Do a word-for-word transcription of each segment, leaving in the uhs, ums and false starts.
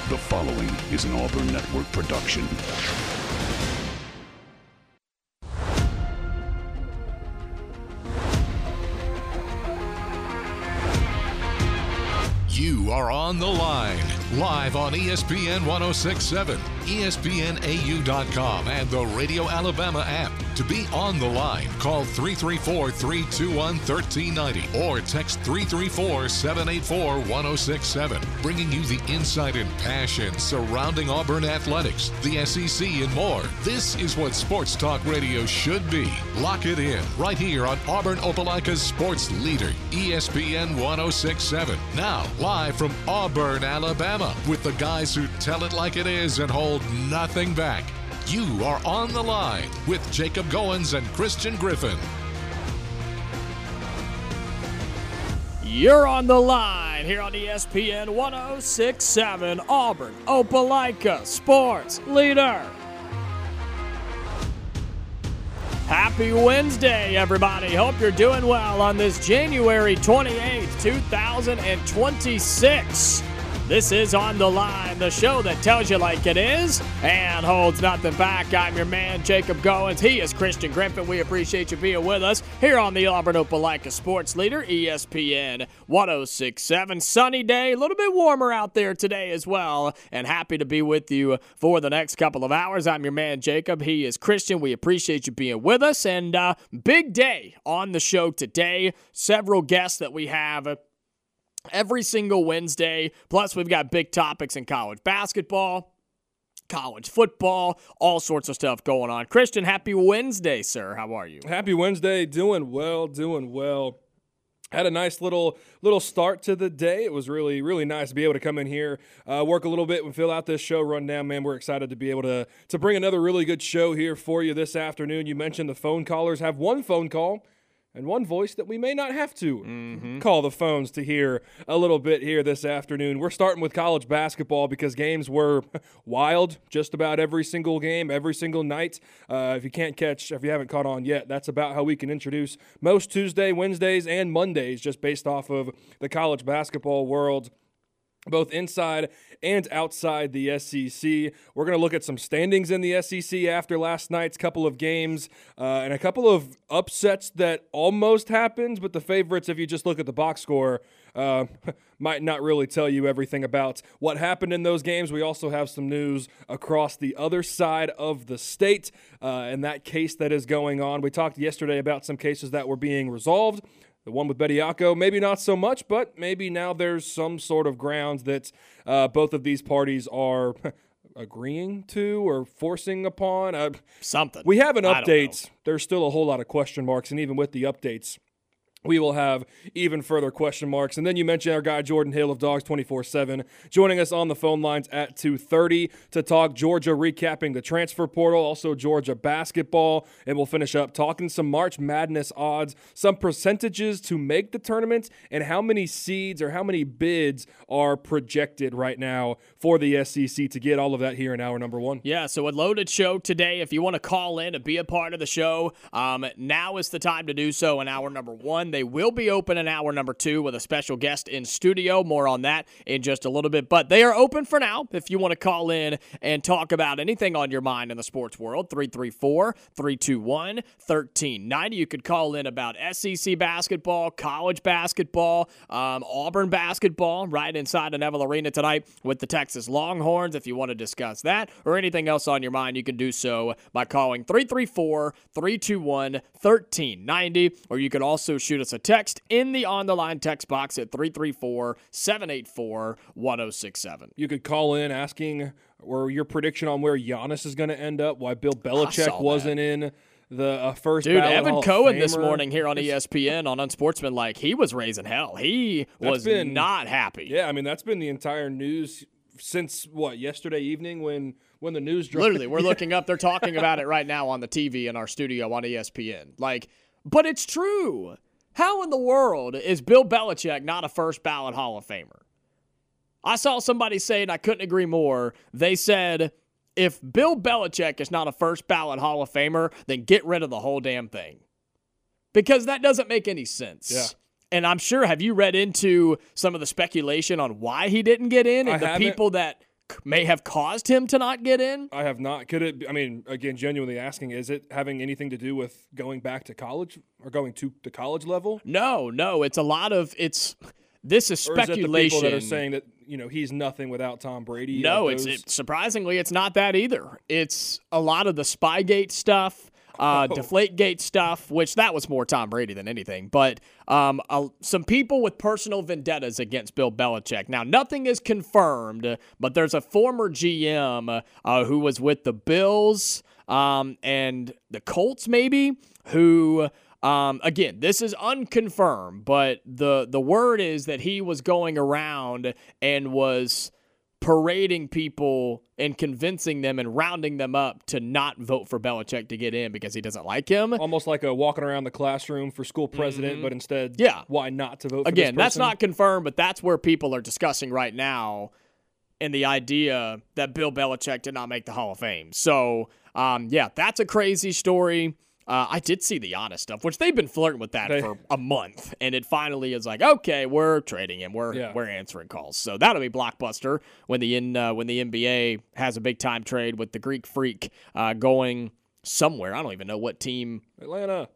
The following is an Auburn Network production. You are on the line, live on E S P N ten sixty-seven, E S P N A U dot com, and the Radio Alabama app. To be on the line, call three three four, three two one, one three nine zero or text three three four, seven eight four, one zero six seven, bringing you the insight and passion surrounding Auburn athletics, the S E C, and more. This is what sports talk radio should be. Lock it in right here on Auburn Opelika's sports leader, E S P N ten sixty-seven. Now, live from Auburn, Alabama, with the guys who tell it like it is and hold nothing back. You are on the line with Jacob Goins and Christian Griffin. You're on the line here on E S P N ten sixty-seven, Auburn Opelika sports leader. Happy Wednesday, everybody. Hope you're doing well on this January twenty-eighth, two thousand twenty-six. This is On the Line, the show that tells you like it is and holds nothing back. I'm your man, Jacob Goins. He is Christian Griffin. We appreciate you being with us here on the Auburn Opelika Sports Leader, E S P N ten sixty-seven. Sunny day, a little bit warmer out there today as well, and happy to be with you for the next couple of hours. I'm your man, Jacob. He is Christian. We appreciate you being with us, and uh, big day on the show today. Several guests that we have every single Wednesday. Plus, we've got big topics in college basketball, college football, all sorts of stuff going on. Christian, happy Wednesday, sir. How are you? Happy Wednesday. Doing well, doing well. Had a nice little little start to the day. It was really, really nice to be able to come in here, uh, work a little bit and fill out this show rundown. Man, we're excited to be able to, to bring another really good show here for you this afternoon. You mentioned the phone callers have one phone call and one voice that we may not have to mm-hmm. call the phones to hear a little bit here this afternoon. We're starting with college basketball because games were wild just about every single game, every single night. Uh, if you can't catch, if you haven't caught on yet, that's about how we can introduce most Tuesday, Wednesdays, and Mondays just based off of the college basketball world, both inside and outside the S E C. We're going to look at some standings in the S E C after last night's couple of games uh, and a couple of upsets that almost happened, but the favorites, if you just look at the box score, uh, might not really tell you everything about what happened in those games. We also have some news across the other side of the state uh, and that case that is going on. We talked yesterday about some cases that were being resolved. The one with Bediako, maybe not so much, but maybe now there's some sort of grounds that uh, both of these parties are agreeing to or forcing upon. Uh, Something. We have an update. There's still a whole lot of question marks, and even with the updates, we will have even further question marks. And then you mentioned our guy Jordan Hill of Dogs twenty-four seven joining us on the phone lines at two thirty to talk Georgia, recapping the transfer portal, also Georgia basketball, and we'll finish up talking some March Madness odds, some percentages to make the tournament, and how many seeds or how many bids are projected right now for the S E C to get. All of that here in hour number one. Yeah, so a loaded show today. If you want to call in and be a part of the show, um, now is the time to do so in hour number one. They will be open in hour number two with a special guest in studio. More on that in just a little bit. But they are open for now if you want to call in and talk about anything on your mind in the sports world. three three four, three two one, one three nine zero. You could call in about S E C basketball, college basketball, um, Auburn basketball right inside of Neville Arena tonight with the Texas Longhorns. If you want to discuss that or anything else on your mind, you can do so by calling three three four, three two one, one three nine zero. Or you could also shoot us a text in the On the Line text box at three three four, seven eight four, one zero six seven. You could call in asking or your prediction on where Giannis is going to end up, why Bill Belichick wasn't in the uh, first Dude, ballot Evan Hall of Cohen Famer. this morning here on E S P N on Unsportsmanlike, he was raising hell. He That's was been, not happy. Yeah, I mean, that's been the entire news since, what, yesterday evening when, when the news dropped. Literally, we're yeah. looking up. They're talking about it right now on the T V in our studio on E S P N. Like, but it's true. How in the world is Bill Belichick not a first ballot Hall of Famer? I saw somebody say, and I couldn't agree more, they said, if Bill Belichick is not a first ballot Hall of Famer, then get rid of the whole damn thing. Because that doesn't make any sense. Yeah. And I'm sure, have you read into some of the speculation on why he didn't get in and I the haven't. people that may have caused him to not get in? I have not. Could it, I mean, again, genuinely asking, is it having anything to do with going back to college or going to the college level? No, no. It's a lot of, it's, this is Or speculation. is it the people that are saying that, you know, he's nothing without Tom Brady? No, like it's those- it, surprisingly, it's not that either. It's a lot of the Spygate stuff, uh, Oh. Deflategate stuff, which that was more Tom Brady than anything. But um, uh, some people with personal vendettas against Bill Belichick. Now, nothing is confirmed, but there's a former G M uh, who was with the Bills um, and the Colts, maybe, who... Um, again, this is unconfirmed, but the the word is that he was going around and was parading people and convincing them and rounding them up to not vote for Belichick to get in because he doesn't like him. almost like a walking around the classroom for school president, but instead, Yeah. why not to vote for Again, this that's person? not confirmed, but that's where people are discussing right now, and the idea that Bill Belichick did not make the Hall of Fame. So, um, yeah, that's a crazy story. Uh, I did see the honest stuff, which they've been flirting with that They- for a month, and it finally is like, okay, we're trading him, we're Yeah. we're answering calls. So that'll be blockbuster when the in uh, when the N B A has a big time trade with the Greek Freak uh, going somewhere. I don't even know what team. Atlanta.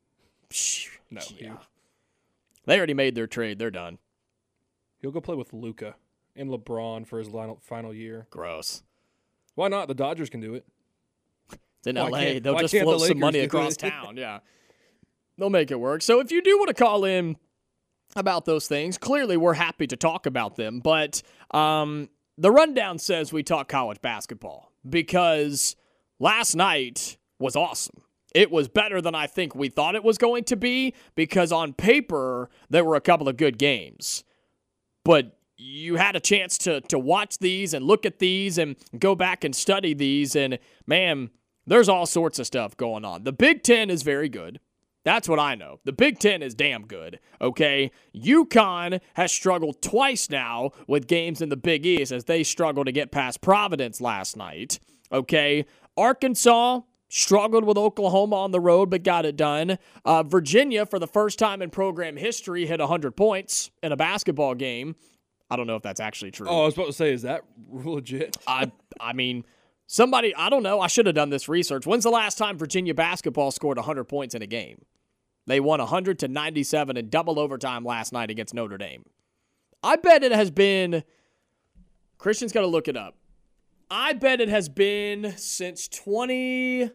Psh, No, yeah. They already made their trade. They're done. He'll go play with Luka and LeBron for his final, final year. Gross. Why not? The Dodgers can do it. It's in Why L A. can't- They'll why just can't the float some Lakers money do across it? town. Yeah. They'll make it work. So if you do want to call in about those things, clearly we're happy to talk about them. But um, the rundown says we talk college basketball because last night was awesome. It was better than I think we thought it was going to be because on paper, there were a couple of good games. But you had a chance to to watch these and look at these and go back and study these. And, man, there's all sorts of stuff going on. The Big Ten is very good. That's what I know. The Big Ten is damn good, okay? UConn has struggled twice now with games in the Big East as they struggled to get past Providence last night, okay? Arkansas struggled with Oklahoma on the road but got it done. Uh, Virginia, for the first time in program history, hit one hundred points in a basketball game. I don't know if that's actually true. Oh, I was about to say, is that legit? I I mean, somebody, I don't know. I should have done this research. When's the last time Virginia basketball scored one hundred points in a game? They won one hundred to ninety-seven in double overtime last night against Notre Dame. I bet it has been, Christian's got to look it up. I bet it has been since twenty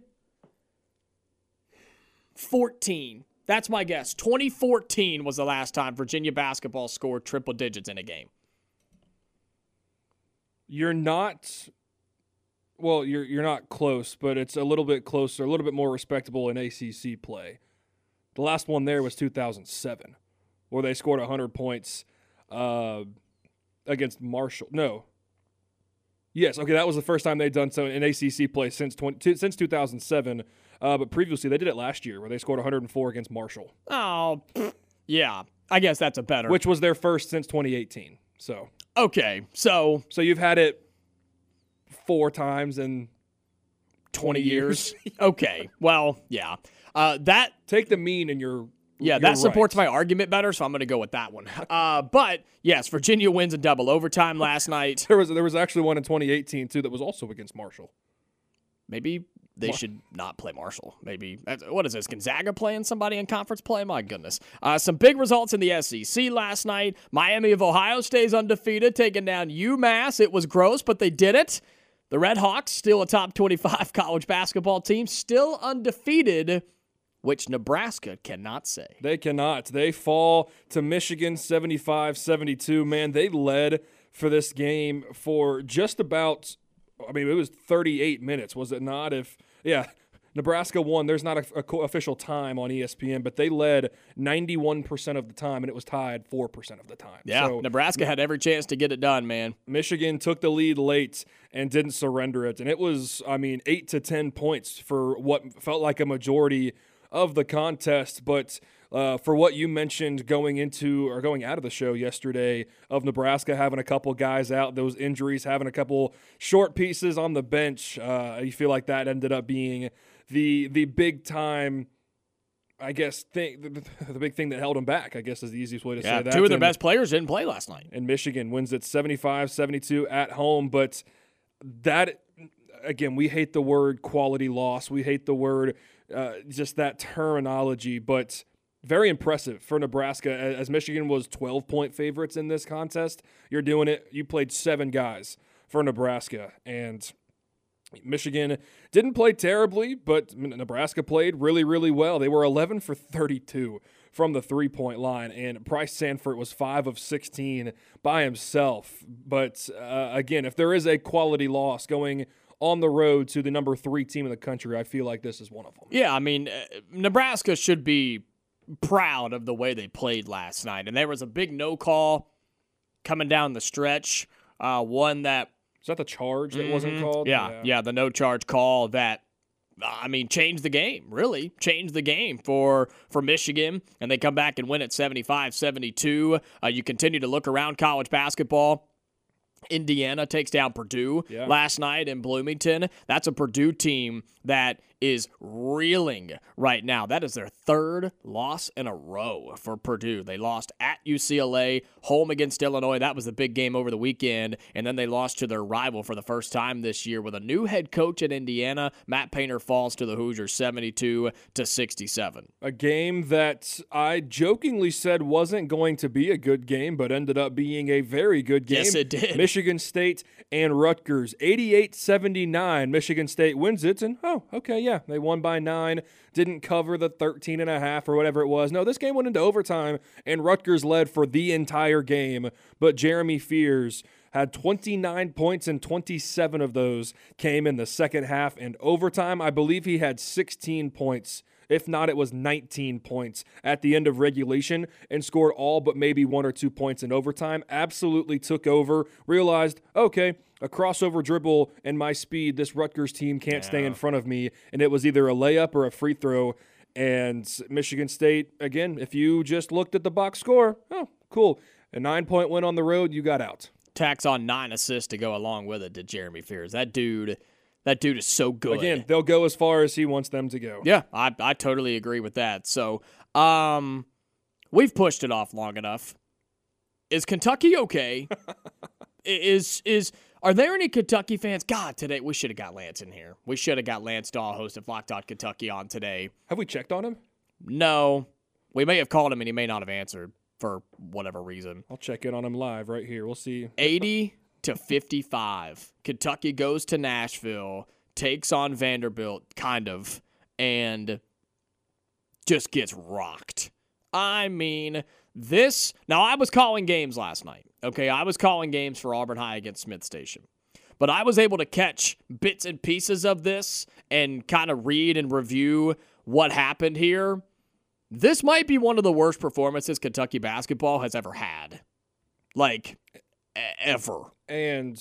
fourteen. That's my guess. twenty fourteen was the last time Virginia basketball scored triple digits in a game. You're not, well, you're you're not close, but it's a little bit closer, a little bit more respectable in A C C play. The last one there was two thousand seven, where they scored one hundred points uh, against Marshall. No. Yes, okay, that was the first time they'd done so in A C C play since twenty, since two thousand seven. Uh, but previously, they did it last year, where they scored one hundred four against Marshall, Oh, yeah. I guess that's a better. which was their first since twenty eighteen. So, Okay, so so you've had it four times in twenty years. years. Okay, well, yeah. Uh, that Take the mean and you're yeah, you're that supports right. my argument better, so I'm going to go with that one. Uh, but yes, Virginia wins in double overtime last night. There was there was actually one in twenty eighteen too that was also against Marshall. Maybe they Mar- should not play Marshall. Maybe that's- what is this? Gonzaga playing somebody in conference play? My goodness. Uh, some big results in the S E C last night. Miami of Ohio stays undefeated, taking down UMass. It was gross, but they did it. The Red Hawks, still a top twenty-five college basketball team, still undefeated, which Nebraska cannot say. They cannot. They fall to Michigan seventy-five seventy-two. Man, they led for this game for just about, I mean, it was thirty-eight minutes, was it not? If, yeah, Nebraska won. There's not a, a co- official time on E S P N, but they led ninety-one percent of the time, and it was tied four percent of the time. Yeah, So Nebraska had every chance to get it done, man. Michigan took the lead late and didn't surrender it. And it was, I mean, eight to ten points for what felt like a majority of the contest. But uh, for what you mentioned going into or going out of the show yesterday of Nebraska having a couple guys out, those injuries, having a couple short pieces on the bench, uh, you feel like that ended up being the the big time I guess thing, the, the big thing that held them back, I guess is the easiest way to yeah, say that. Two of their and, best players didn't play last night. And Michigan wins at seventy-five seventy-two at home. But that, again, we hate the word quality loss. We hate the word, uh, just that terminology. But very impressive for Nebraska, as Michigan was twelve-point favorites in this contest. You're doing it. You played seven guys for Nebraska, and Michigan didn't play terribly, but Nebraska played really, really well. They were eleven for thirty-two from the three-point line, and Bryce Sanford was five of sixteen by himself. But, uh, again, if there is a quality loss going on the road to the number three team in the country, I feel like this is one of them. Yeah, I mean, uh, Nebraska should be proud of the way they played last night. And there was a big no call coming down the stretch, uh, one that Is that the charge that mm-hmm. wasn't called? Yeah, yeah, yeah, the no charge call that, I mean, changed the game, really. Changed the game for, for Michigan, and they come back and win at seventy-five seventy-two. Uh, you continue to look around college basketball. Indiana takes down Purdue yeah. last night in Bloomington. That's a Purdue team that is reeling right now. That is their third loss in a row for Purdue. They lost at U C L A, home against Illinois. That was the big game over the weekend. And then they lost to their rival for the first time this year with a new head coach at Indiana. Matt Painter falls to the Hoosiers seventy-two to sixty-seven. A game that I jokingly said wasn't going to be a good game, but ended up being a very good game. Yes, it did. Michigan State and Rutgers, eighty-eight seventy-nine. Michigan State wins it, and oh, okay, yeah, they won by nine. Didn't cover the thirteen and a half or whatever it was. No, this game went into overtime, and Rutgers led for the entire game. But Jeremy Fears had twenty-nine points, and twenty-seven of those came in the second half and overtime. I believe he had sixteen points. If not, it was nineteen points at the end of regulation and scored all but maybe one or two points in overtime. Absolutely took over, realized, okay, a crossover dribble and my speed, this Rutgers team can't yeah. stay in front of me. And it was either a layup or a free throw. And Michigan State, again, if you just looked at the box score, oh, cool. A nine-point win on the road, you got out. Tax on nine assists to go along with it to Jeremy Fears. That dude... That dude is so good. Again, they'll go as far as he wants them to go. Yeah, I I totally agree with that. So, um, we've pushed it off long enough. Is Kentucky okay? is is are there any Kentucky fans? God, today we should have got Lance in here. We should have got Lance Dahl, host of Locked On Kentucky, on today. Have we checked on him? No, we may have called him and he may not have answered for whatever reason. I'll check in on him live right here. We'll see. eighty to fifty-five. Kentucky goes to Nashville, takes on Vanderbilt, kind of, and just gets rocked. I mean, this... Now, I was calling games last night, okay? I was calling games for Auburn High against Smith Station. But I was able to catch bits and pieces of this and kind of read and review what happened here. This might be one of the worst performances Kentucky basketball has ever had. Like... ever. And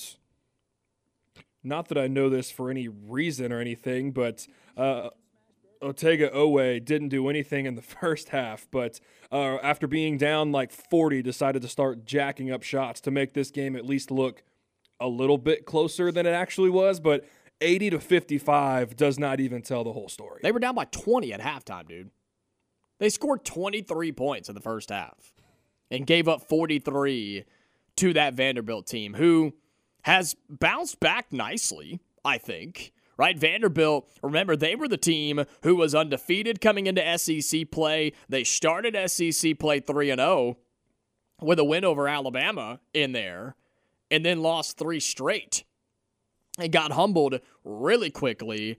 not that I know this for any reason or anything, but uh, Otega Owe didn't do anything in the first half, but uh, after being down like forty, decided to start jacking up shots to make this game at least look a little bit closer than it actually was, but eighty to fifty-five does not even tell the whole story. They were down by twenty at halftime, dude. They scored twenty-three points in the first half and gave up forty-three to that Vanderbilt team, who has bounced back nicely, I think. Right? Vanderbilt, remember, they were the team who was undefeated coming into S E C play. They started S E C play three and oh with a win over Alabama in there, and then lost three straight. And got humbled really quickly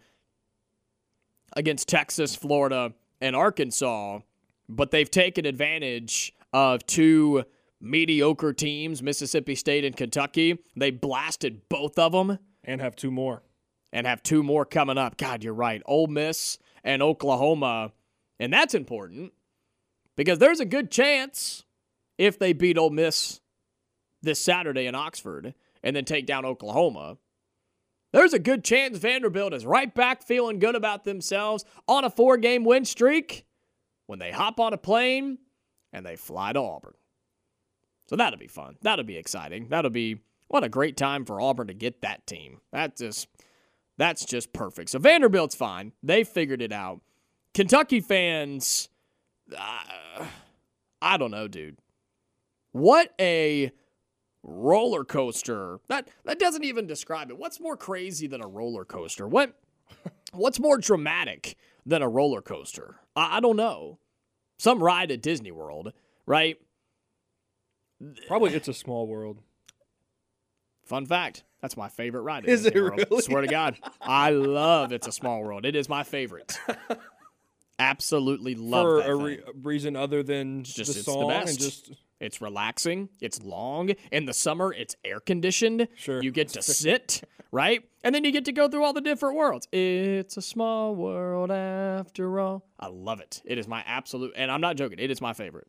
against Texas, Florida, and Arkansas. But they've taken advantage of two mediocre teams, Mississippi State and Kentucky. They blasted both of them. And have two more. And have two more coming up. God, you're right. Ole Miss and Oklahoma. And that's important because there's a good chance if they beat Ole Miss this Saturday in Oxford and then take down Oklahoma, there's a good chance Vanderbilt is right back feeling good about themselves on a four-game win streak when they hop on a plane and they fly to Auburn. So that'll be fun. That'll be exciting. That'll be, what a great time for Auburn to get that team. That's just, that's just perfect. So Vanderbilt's fine. They figured it out. Kentucky fans, uh, I don't know, dude. What a roller coaster. That that doesn't even describe it. What's more crazy than a roller coaster? What what's more dramatic than a roller coaster? I, I don't know. Some ride at Disney World, right? Probably It's a Small World. Fun fact, that's my favorite ride at Is Disney it World. really? Swear to God. I love It's a Small World. It is my favorite. Absolutely love For that a thing. re- reason other than Just the it's the song best. and just It's relaxing. It's long. In the summer, it's air conditioned. Sure. You get to sit, right? And then you get to go through all the different worlds. It's a small world after all. I love it. It is my absolute, and I'm not joking. It is my favorite.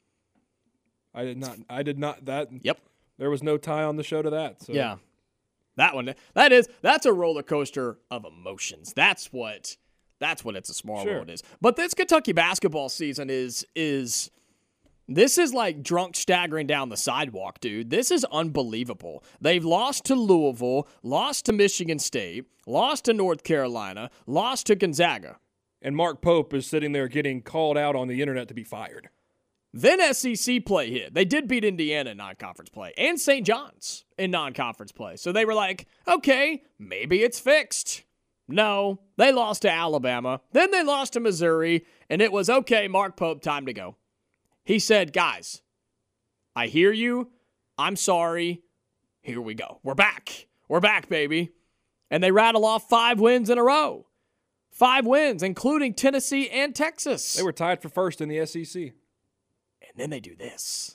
I did not I did not that Yep. there was no tie on the show to that. So Yeah. That one, that is, that's a roller coaster of emotions. That's what, that's what It's a Small Sure. World is. But this Kentucky basketball season is, is, this is like drunk staggering down the sidewalk, dude. This is unbelievable. They've lost to Louisville, lost to Michigan State, lost to North Carolina, lost to Gonzaga. And Mark Pope is sitting there getting called out on the internet to be fired. Then S E C play hit. They did beat Indiana in non-conference play and Saint John's in non-conference play. So they were like, okay, maybe it's fixed. No, they lost to Alabama. Then they lost to Missouri, and it was, okay, Mark Pope, time to go. He said, guys, I hear you. I'm sorry. Here we go. We're back. We're back, baby. And they rattle off five wins in a row. Five wins, including Tennessee and Texas. They were tied for first in the S E C. And then they do this.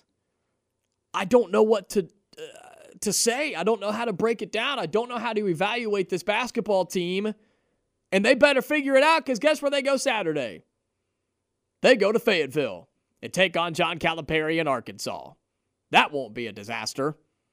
I don't know what to uh, to say. I don't know how to break it down. I don't know how to evaluate this basketball team. And they better figure it out, because guess where they go Saturday? They go to Fayetteville and take on John Calipari in Arkansas. That won't be a disaster.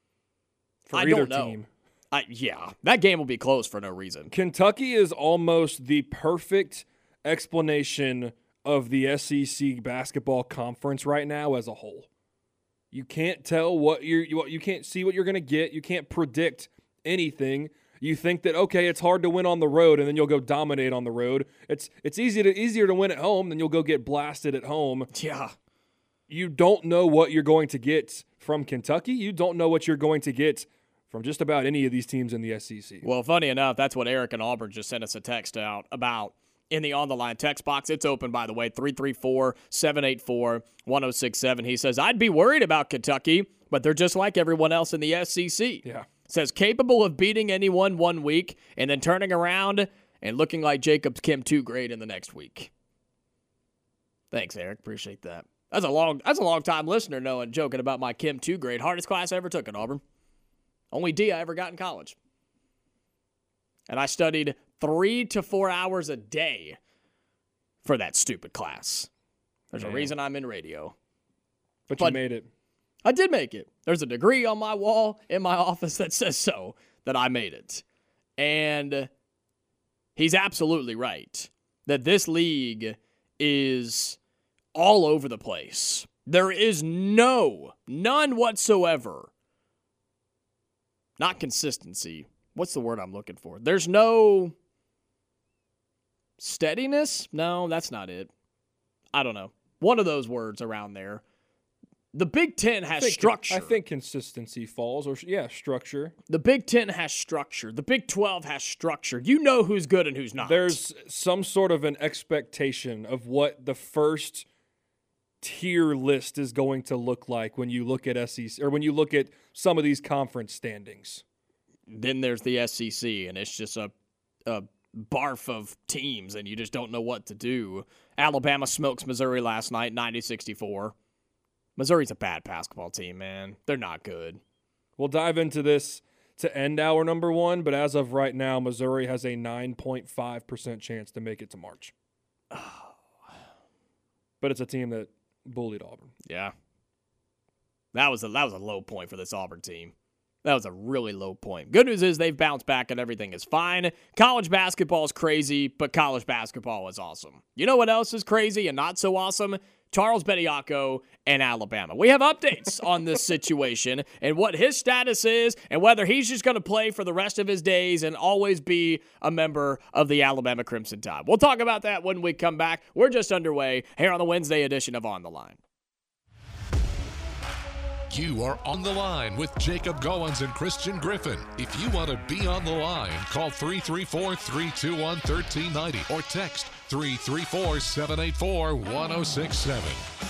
For I either don't know. team. I, yeah, that game will be closed for no reason. Kentucky is almost the perfect explanation of the S E C basketball conference right now as a whole. You can't tell what you're, you you can't see what you're going to get. You can't predict anything. You think that, okay, it's hard to win on the road, and then you'll go dominate on the road. It's it's easy to easier to win at home, then you'll go get blasted at home. Yeah. You don't know what you're going to get from Kentucky. You don't know what you're going to get from just about any of these teams in the S E C. Well, funny enough, that's what Eric and Auburn just sent us a text out about in the On the Line text box. It's open, by the way, three three four, seven eight four, one oh six seven. He says, I'd be worried about Kentucky, but they're just like everyone else in the S E C. Yeah. Says capable of beating anyone one week and then turning around and looking like Jacob's Kim two grade in the next week. Thanks, Eric. Appreciate that. That's a long that's a long time listener knowing, joking about my Kim two grade. Hardest class I ever took at Auburn. Only D I ever got in college. And I studied three to four hours a day for that stupid class. There's Man. a reason I'm in radio. But, But- you made it. I did make it. There's a degree on my wall in my office that says so, that I made it. And he's absolutely right that this league is all over the place. There is no, none whatsoever, not consistency. What's the word I'm looking for? There's no steadiness? No, that's not it. I don't know. One of those words around there. The Big Ten has I think, structure. I think consistency falls, or yeah, structure. The Big Ten has structure. The Big twelve has structure. You know who's good and who's not. There's some sort of an expectation of what the first tier list is going to look like when you look at S E C, or when you look at some of these conference standings. Then there's the S E C, and it's just a, a barf of teams, and you just don't know what to do. Alabama smokes Missouri last night, ninety sixty-four. Missouri's a bad basketball team, man. They're not good. We'll dive into this to end our number one, but as of right now, Missouri has a nine point five percent chance to make it to March. But it's a team that bullied Auburn. Yeah. That was a that was a low point for this Auburn team. That was a really low point. Good news is they've bounced back and everything is fine. College basketball is crazy, but college basketball is awesome. You know what else is crazy and not so awesome? Charles Bediako and Alabama. We have updates on this situation and what his status is and whether he's just going to play for the rest of his days and always be a member of the Alabama Crimson Tide. We'll talk about that when we come back. We're just underway here on the Wednesday edition of On the Line. You are on the line with Jacob Goins and Christian Griffin. If you want to be on the line, call three three four, three two one, one three nine zero or text three three four, seven eight four, one zero six seven.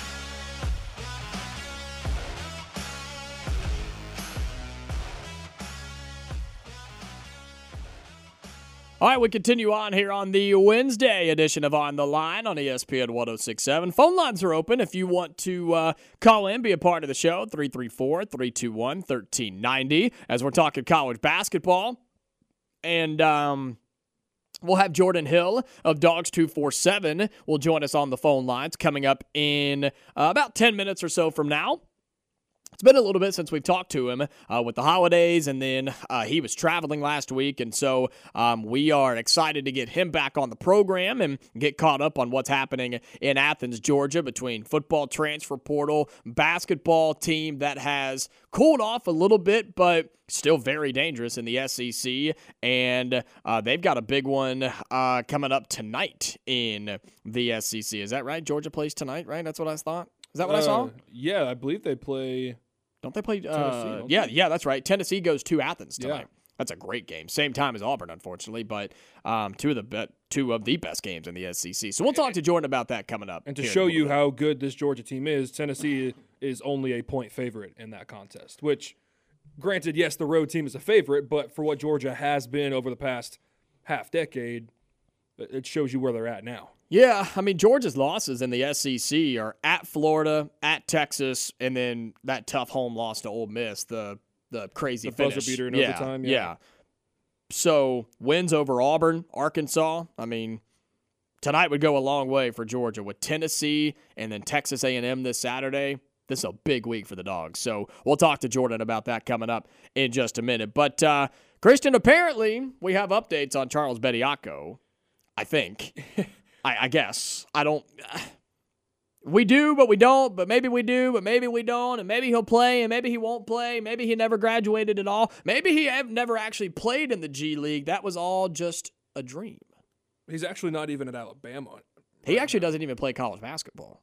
All right, we continue on here on the Wednesday edition of On the Line on E S P N one oh six point seven. Phone lines are open if you want to uh, call in, be a part of the show, three three four, three two one, one three nine zero, as we're talking college basketball. And um, we'll have Jordan Hill of Dogs two forty-seven will join us on the phone lines coming up in uh, about ten minutes or so from now. It's been a little bit since we've talked to him uh, with the holidays, and then uh, he was traveling last week, and so um, we are excited to get him back on the program and get caught up on what's happening in Athens, Georgia, between football transfer portal, basketball team that has cooled off a little bit, but still very dangerous in the S E C, and uh, they've got a big one uh, coming up tonight in the S E C. Is that right? Georgia plays tonight, right? That's what I thought. Is that what uh, I saw? Yeah, I believe they play. Don't they play? Uh, Tennessee, don't yeah, they? yeah, that's right. Tennessee goes to Athens tonight. Yeah. That's a great game. Same time as Auburn, unfortunately, but um, two of the be- two of the best games in the S E C. So we'll talk to Jordan about that coming up. And to here in show a little you bit. how good this Georgia team is, Tennessee is only a point favorite in that contest, which, granted, yes, the road team is a favorite, but for what Georgia has been over the past half decade, it shows you where they're at now. Yeah, I mean, Georgia's losses in the S E C are at Florida, at Texas, and then that tough home loss to Ole Miss, the the crazy The finish. buzzer beater in yeah, overtime, yeah. yeah. So wins over Auburn, Arkansas. I mean, tonight would go a long way for Georgia with Tennessee and then Texas A and M this Saturday. This is a big week for the Dogs. So we'll talk to Jordan about that coming up in just a minute. But, uh, Christian, apparently we have updates on Charles Bediako, I think. I, I guess. I don't. Uh, we do, but we don't. But maybe we do, but maybe we don't. And maybe he'll play, and maybe he won't play. Maybe he never graduated at all. Maybe he have never actually played in the G League. That was all just a dream. He's actually not even at Alabama. He actually doesn't even play college basketball.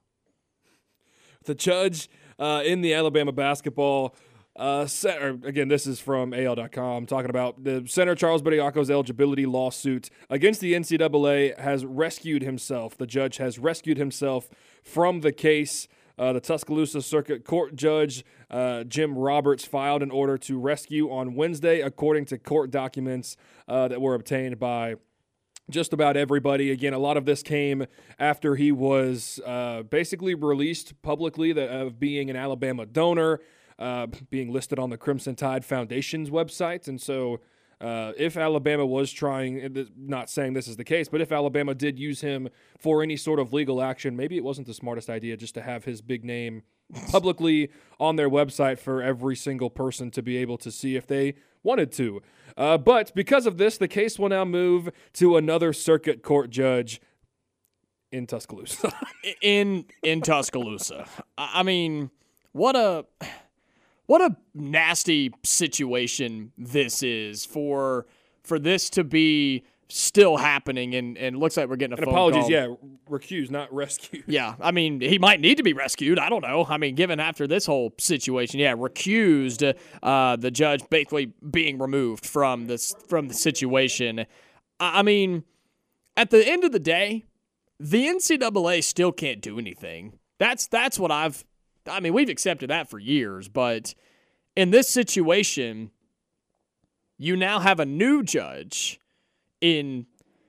The judge uh, in the Alabama basketball Uh, center, again, this is from A L dot com, talking about the center Charles Bediako's eligibility lawsuit against the N C double A has rescued himself. The judge has rescued himself from the case. Uh, the Tuscaloosa Circuit Court Judge uh, Jim Roberts filed an order to rescue on Wednesday, according to court documents uh, that were obtained by just about everybody. Again, a lot of this came after he was uh, basically released publicly that, of being an Alabama donor. Uh, being listed on the Crimson Tide Foundation's website. And so uh, if Alabama was trying, not saying this is the case, but if Alabama did use him for any sort of legal action, maybe it wasn't the smartest idea just to have his big name publicly on their website for every single person to be able to see if they wanted to. Uh, but because of this, the case will now move to another circuit court judge in Tuscaloosa. in in Tuscaloosa. I mean, what a... What a nasty situation this is for for this to be still happening, and, and looks like we're getting a and phone apologies, call. yeah, recused, not rescued. Yeah, I mean, he might need to be rescued. I don't know. I mean, given after this whole situation, yeah, recused, uh, the judge basically being removed from this from the situation. I mean, at the end of the day, the N C double A still can't do anything. That's that's what I've I mean, we've accepted that for years, but in this situation, you now have a new judge in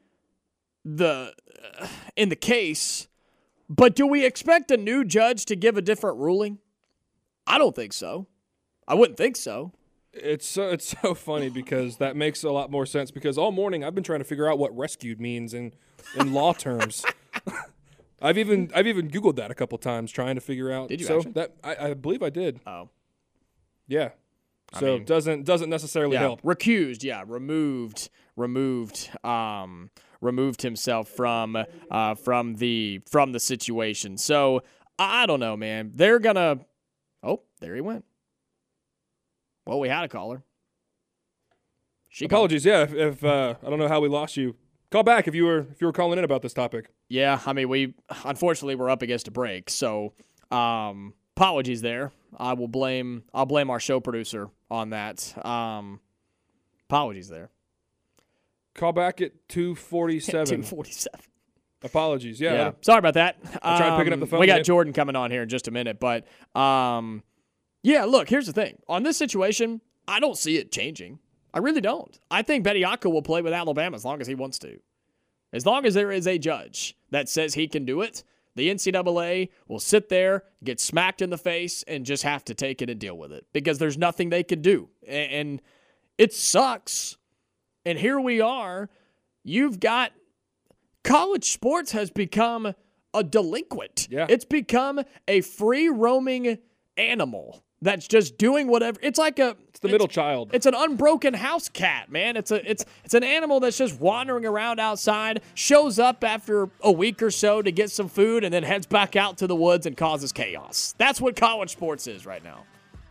the uh, in the case, but do we expect a new judge to give a different ruling? I don't think so. I wouldn't think so. It's so it's so funny because that makes a lot more sense because all morning I've been trying to figure out what rescued means in in law terms. I've even I've even Googled that a couple times trying to figure out. Did you so actually? that I, I believe I did. Oh. Yeah. I So mean, doesn't doesn't necessarily yeah, help. recused, yeah, removed, removed, um, removed himself from uh, from the from the situation. So I don't know, man. They're going to – oh, there he went. Well, we had a caller. She Apologies, called. yeah, if, if uh, I don't know how we lost you. Call back if you were if you were calling in about this topic. Yeah, I mean, we unfortunately we're up against a break, so um, apologies there. I will blame I'll blame our show producer on that. Um, apologies there. Call back at two forty-seven. two forty-seven. Apologies, yeah. yeah. Sorry about that. I tried um, picking up the phone. We got yet. Jordan coming on here in just a minute, but um, yeah, look, here's the thing. On this situation, I don't see it changing. I really don't. I think Bediako will play with Alabama as long as he wants to. As long as there is a judge that says he can do it, the N C double A will sit there, get smacked in the face, and just have to take it and deal with it because there's nothing they can do. And it sucks. And here we are. You've got college sports has become a delinquent. Yeah. It's become a free-roaming animal that's just doing whatever. It's like a It's the middle child. It's an unbroken house cat, man. It's a it's it's an animal that's just wandering around outside, shows up after a week or so to get some food, and then heads back out to the woods and causes chaos. That's what college sports is right now.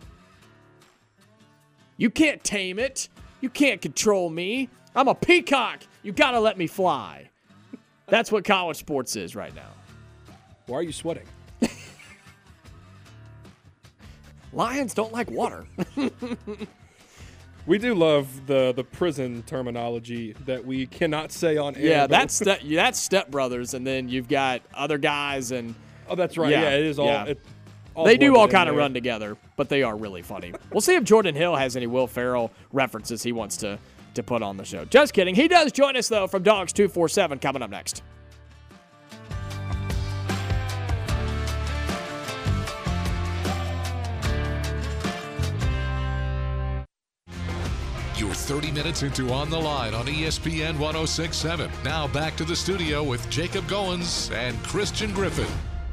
You can't tame it. You can't control me. I'm a peacock. You gotta let me fly. That's what college sports is right now. Why are you sweating? Lions don't like water. We do love the the prison terminology that we cannot say on air. Yeah, but- that's Ste- that's Step Brothers, and then you've got other guys, and oh, that's right. Yeah, Yeah, it is all. yeah. It, all they do blended all in kind of there. run together, but they are really funny. We'll see if Jordan Hill has any Will Ferrell references he wants to to put on the show. Just kidding. He does join us, though, from Dogs two forty-seven coming up next. You're thirty minutes into On the Line on E S P N one oh six point seven. Now back to the studio with Jacob Goins and Christian Griffin.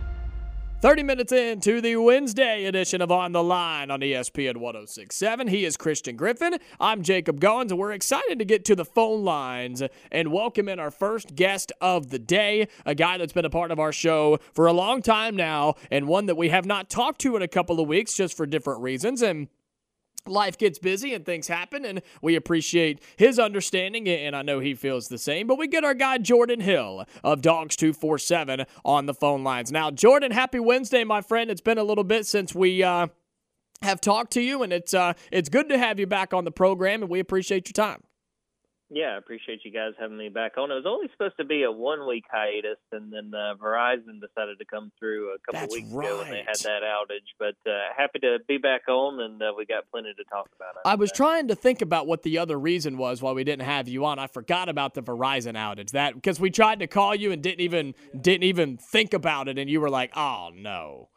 thirty minutes into the Wednesday edition of On the Line on E S P N one oh six point seven. He is Christian Griffin. I'm Jacob Goins, and we're excited to get to the phone lines and welcome in our first guest of the day, a guy that's been a part of our show for a long time now, and one that we have not talked to in a couple of weeks just for different reasons. And life gets busy and things happen, and we appreciate his understanding, and I know he feels the same. But we get our guy Jordan Hill of Dogs two forty-seven on the phone lines. Now, Jordan, happy Wednesday, my friend. It's been a little bit since we uh, have talked to you, and it's uh, it's good to have you back on the program, and we appreciate your time. Yeah, I appreciate you guys having me back on. It was only supposed to be a one-week hiatus, and then uh, Verizon decided to come through a couple That's weeks ago when they right. had that outage. But uh, happy to be back on, and uh, we got plenty to talk about. I was today. trying to think about what the other reason was why we didn't have you on. I forgot about the Verizon outage. That because we tried to call you and didn't even didn't even think about it, and you were like, "Oh no."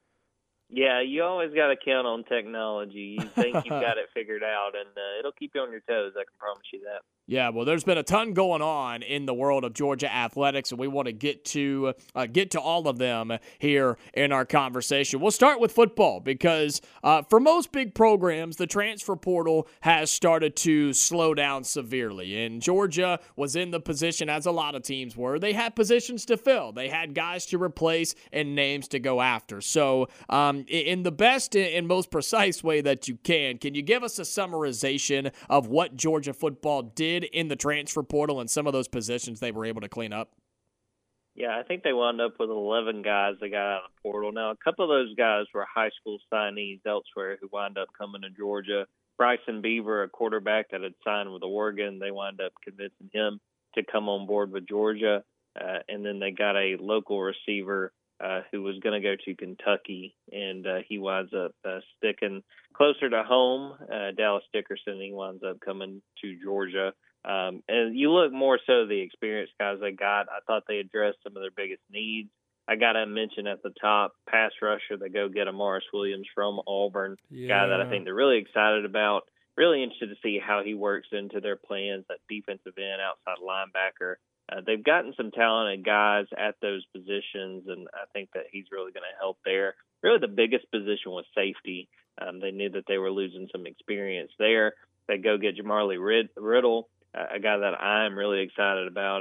Yeah, you always got to count on technology. You think you've got it figured out, and uh, it'll keep you on your toes. I can promise you that. Yeah, well, there's been a ton going on in the world of Georgia athletics, and we want to get to uh, get to all of them here in our conversation. We'll start with football because uh, for most big programs, the transfer portal has started to slow down severely, and Georgia was in the position, as a lot of teams were. They had positions to fill. They had guys to replace and names to go after. So um, in the best and most precise way that you can, can you give us a summarization of what Georgia football did in the transfer portal and some of those positions they were able to clean up? Yeah, I think they wound up with eleven guys that got out of the portal. Now, a couple of those guys were high school signees elsewhere who wound up coming to Georgia. Bryson Beaver, a quarterback that had signed with Oregon, they wound up convincing him to come on board with Georgia. Uh, and then they got a local receiver uh, who was going to go to Kentucky, and uh, he winds up uh, sticking closer to home. Uh, Dallas Dickerson, he winds up coming to Georgia. Um, and you look more so at the experienced guys they got. I thought they addressed some of their biggest needs. I got to mention at the top, pass rusher, they go get Amaris Williams from Auburn, Yeah. guy that I think they're really excited about. Really interested to see how he works into their plans, that defensive end, outside linebacker. Uh, they've gotten some talented guys at those positions, and I think that he's really going to help there. Really the biggest position was safety. Um, they knew that they were losing some experience there. They go get Jamarly Rid- Riddle, uh, a guy that I'm really excited about, a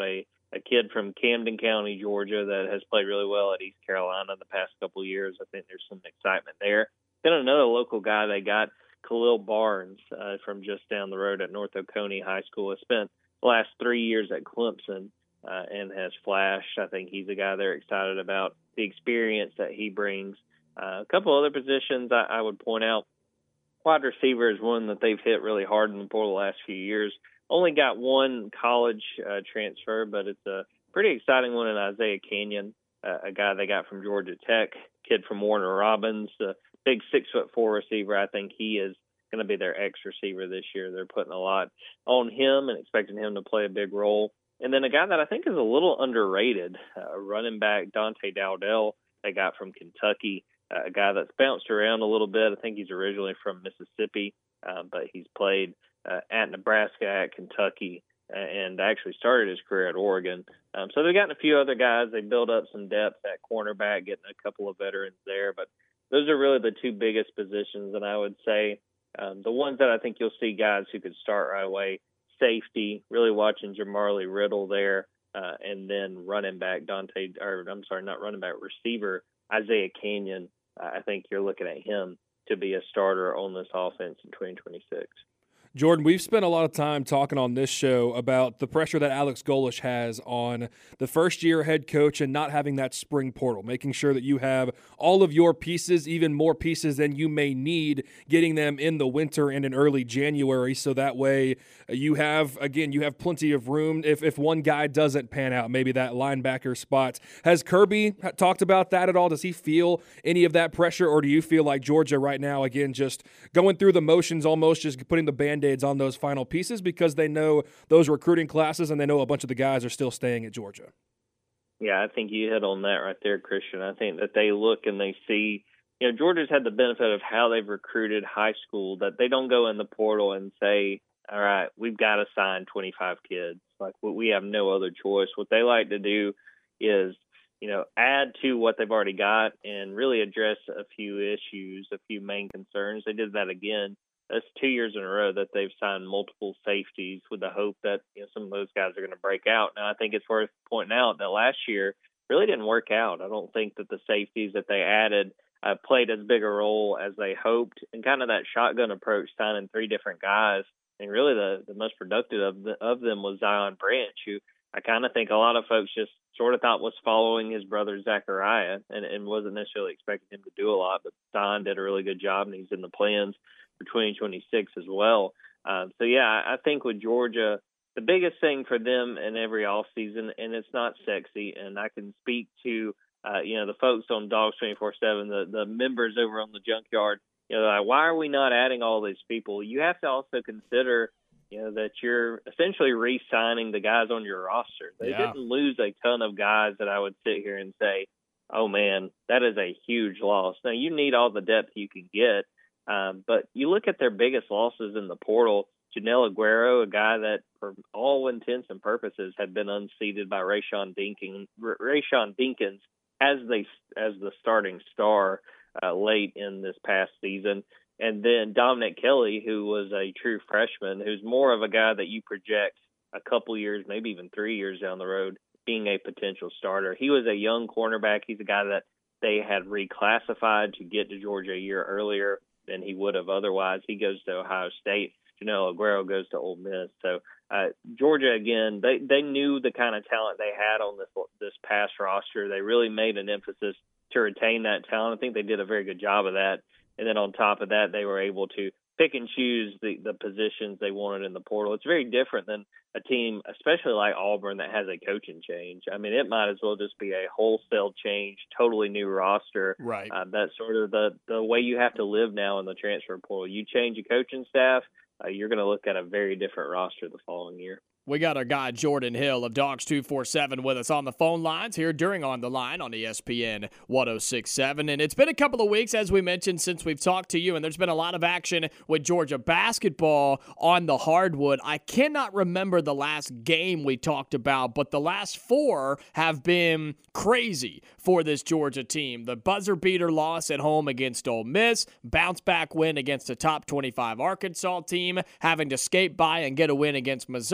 a kid from Camden County, Georgia, that has played really well at East Carolina the past couple of years. I think there's some excitement there. Then another local guy they got, Khalil Barnes, uh, from just down the road at North Oconee High School, has spent the last three years at Clemson uh, and has flashed. I think he's a guy they're excited about, the experience that he brings. Uh, a couple other positions I, I would point out. Wide receiver is one that they've hit really hard in the portal the last few years. Only got one college uh, transfer, but it's a pretty exciting one in Isaiah Canyon, uh, a guy they got from Georgia Tech, kid from Warner Robins, a big six foot four receiver. I think he is going to be their X receiver this year. They're putting a lot on him and expecting him to play a big role. And then a guy that I think is a little underrated, uh, running back Dante Dowdell, they got from Kentucky. Uh, a guy that's bounced around a little bit. I think he's originally from Mississippi, uh, but he's played uh, at Nebraska, at Kentucky, uh, and actually started his career at Oregon. Um, so they've gotten a few other guys. They built up some depth at cornerback, getting a couple of veterans there. But those are really the two biggest positions, and I would say um, the ones that I think you'll see guys who could start right away, safety, really watching Jamarly Riddle there, uh, and then running back Dante, or I'm sorry, not running back, receiver Isaiah Canyon. I think you're looking at him to be a starter on this offense in twenty twenty-six. Jordan, we've spent a lot of time talking on this show about the pressure that Alex Golesh has on the first-year head coach and not having that spring portal, making sure that you have all of your pieces, even more pieces than you may need, getting them in the winter and in early January, so that way you have, again, you have plenty of room if, if one guy doesn't pan out, maybe that linebacker spot. Has Kirby talked about that at all? Does he feel any of that pressure, or do you feel like Georgia right now, again, just going through the motions almost, just putting the Band-Aid on those final pieces because they know those recruiting classes and they know a bunch of the guys are still staying at Georgia? Yeah, I think you hit on that right there, Christian. I think that they look and they see, you know, Georgia's had the benefit of how they've recruited high school, that they don't go in the portal and say, all right, we've got to sign twenty-five kids. Like, we have no other choice. What they like to do is, you know, add to what they've already got and really address a few issues, a few main concerns. They did that again. That's two years in a row that they've signed multiple safeties with the hope that, you know, some of those guys are going to break out. Now, I think it's worth pointing out that last year really didn't work out. I don't think that the safeties that they added uh, played as big a role as they hoped, and kind of that shotgun approach, signing three different guys. And really the, the most productive of, the, of them was Zion Branch, who I kind of think a lot of folks just sort of thought was following his brother Zachariah and, and wasn't necessarily expecting him to do a lot. But Zion did a really good job, and he's in the plans for twenty twenty-six as well. Um, so, yeah, I, I think with Georgia, the biggest thing for them in every offseason, and it's not sexy, and I can speak to, uh, you know, the folks on Dogs twenty-four seven, the, the members over on the Junkyard, you know, like, why are we not adding all these people? You have to also consider, you know, that you're essentially re-signing the guys on your roster. They Yeah. didn't lose a ton of guys that I would sit here and say, oh, man, that is a huge loss. Now, you need all the depth you can get. Um, but you look at their biggest losses in the portal, Janelle Aguero, a guy that for all intents and purposes had been unseated by Rayshawn Dinkins, Rayshawn Dinkins as they as the starting star uh, late in this past season. And then Dominic Kelly, who was a true freshman, who's more of a guy that you project a couple years, maybe even three years down the road, being a potential starter. He was a young cornerback. He's a guy that they had reclassified to get to Georgia a year earlier than he would have otherwise. He goes to Ohio State. Janelle Aguero goes to Ole Miss. So uh, Georgia, again, they, they knew the kind of talent they had on this this past roster. They really made an emphasis to retain that talent. I think they did a very good job of that. And then on top of that, they were able to pick and choose the, the positions they wanted in the portal. It's very different than a team, especially like Auburn, that has a coaching change. I mean, it might as well just be a wholesale change, totally new roster. Right. Uh, that's sort of the, the way you have to live now in the transfer portal. You change a coaching staff, uh, you're going to look at a very different roster the following year. We got our guy Jordan Hill of Dogs two forty-seven with us on the phone lines here during On the Line on E S P N one oh six point seven. And it's been a couple of weeks, as we mentioned, since we've talked to you, and there's been a lot of action with Georgia basketball on the hardwood. I cannot remember the last game we talked about, but the last four have been crazy for this Georgia team. The buzzer beater loss at home against Ole Miss, bounce back win against a top twenty-five Arkansas team, having to skate by and get a win against Missouri,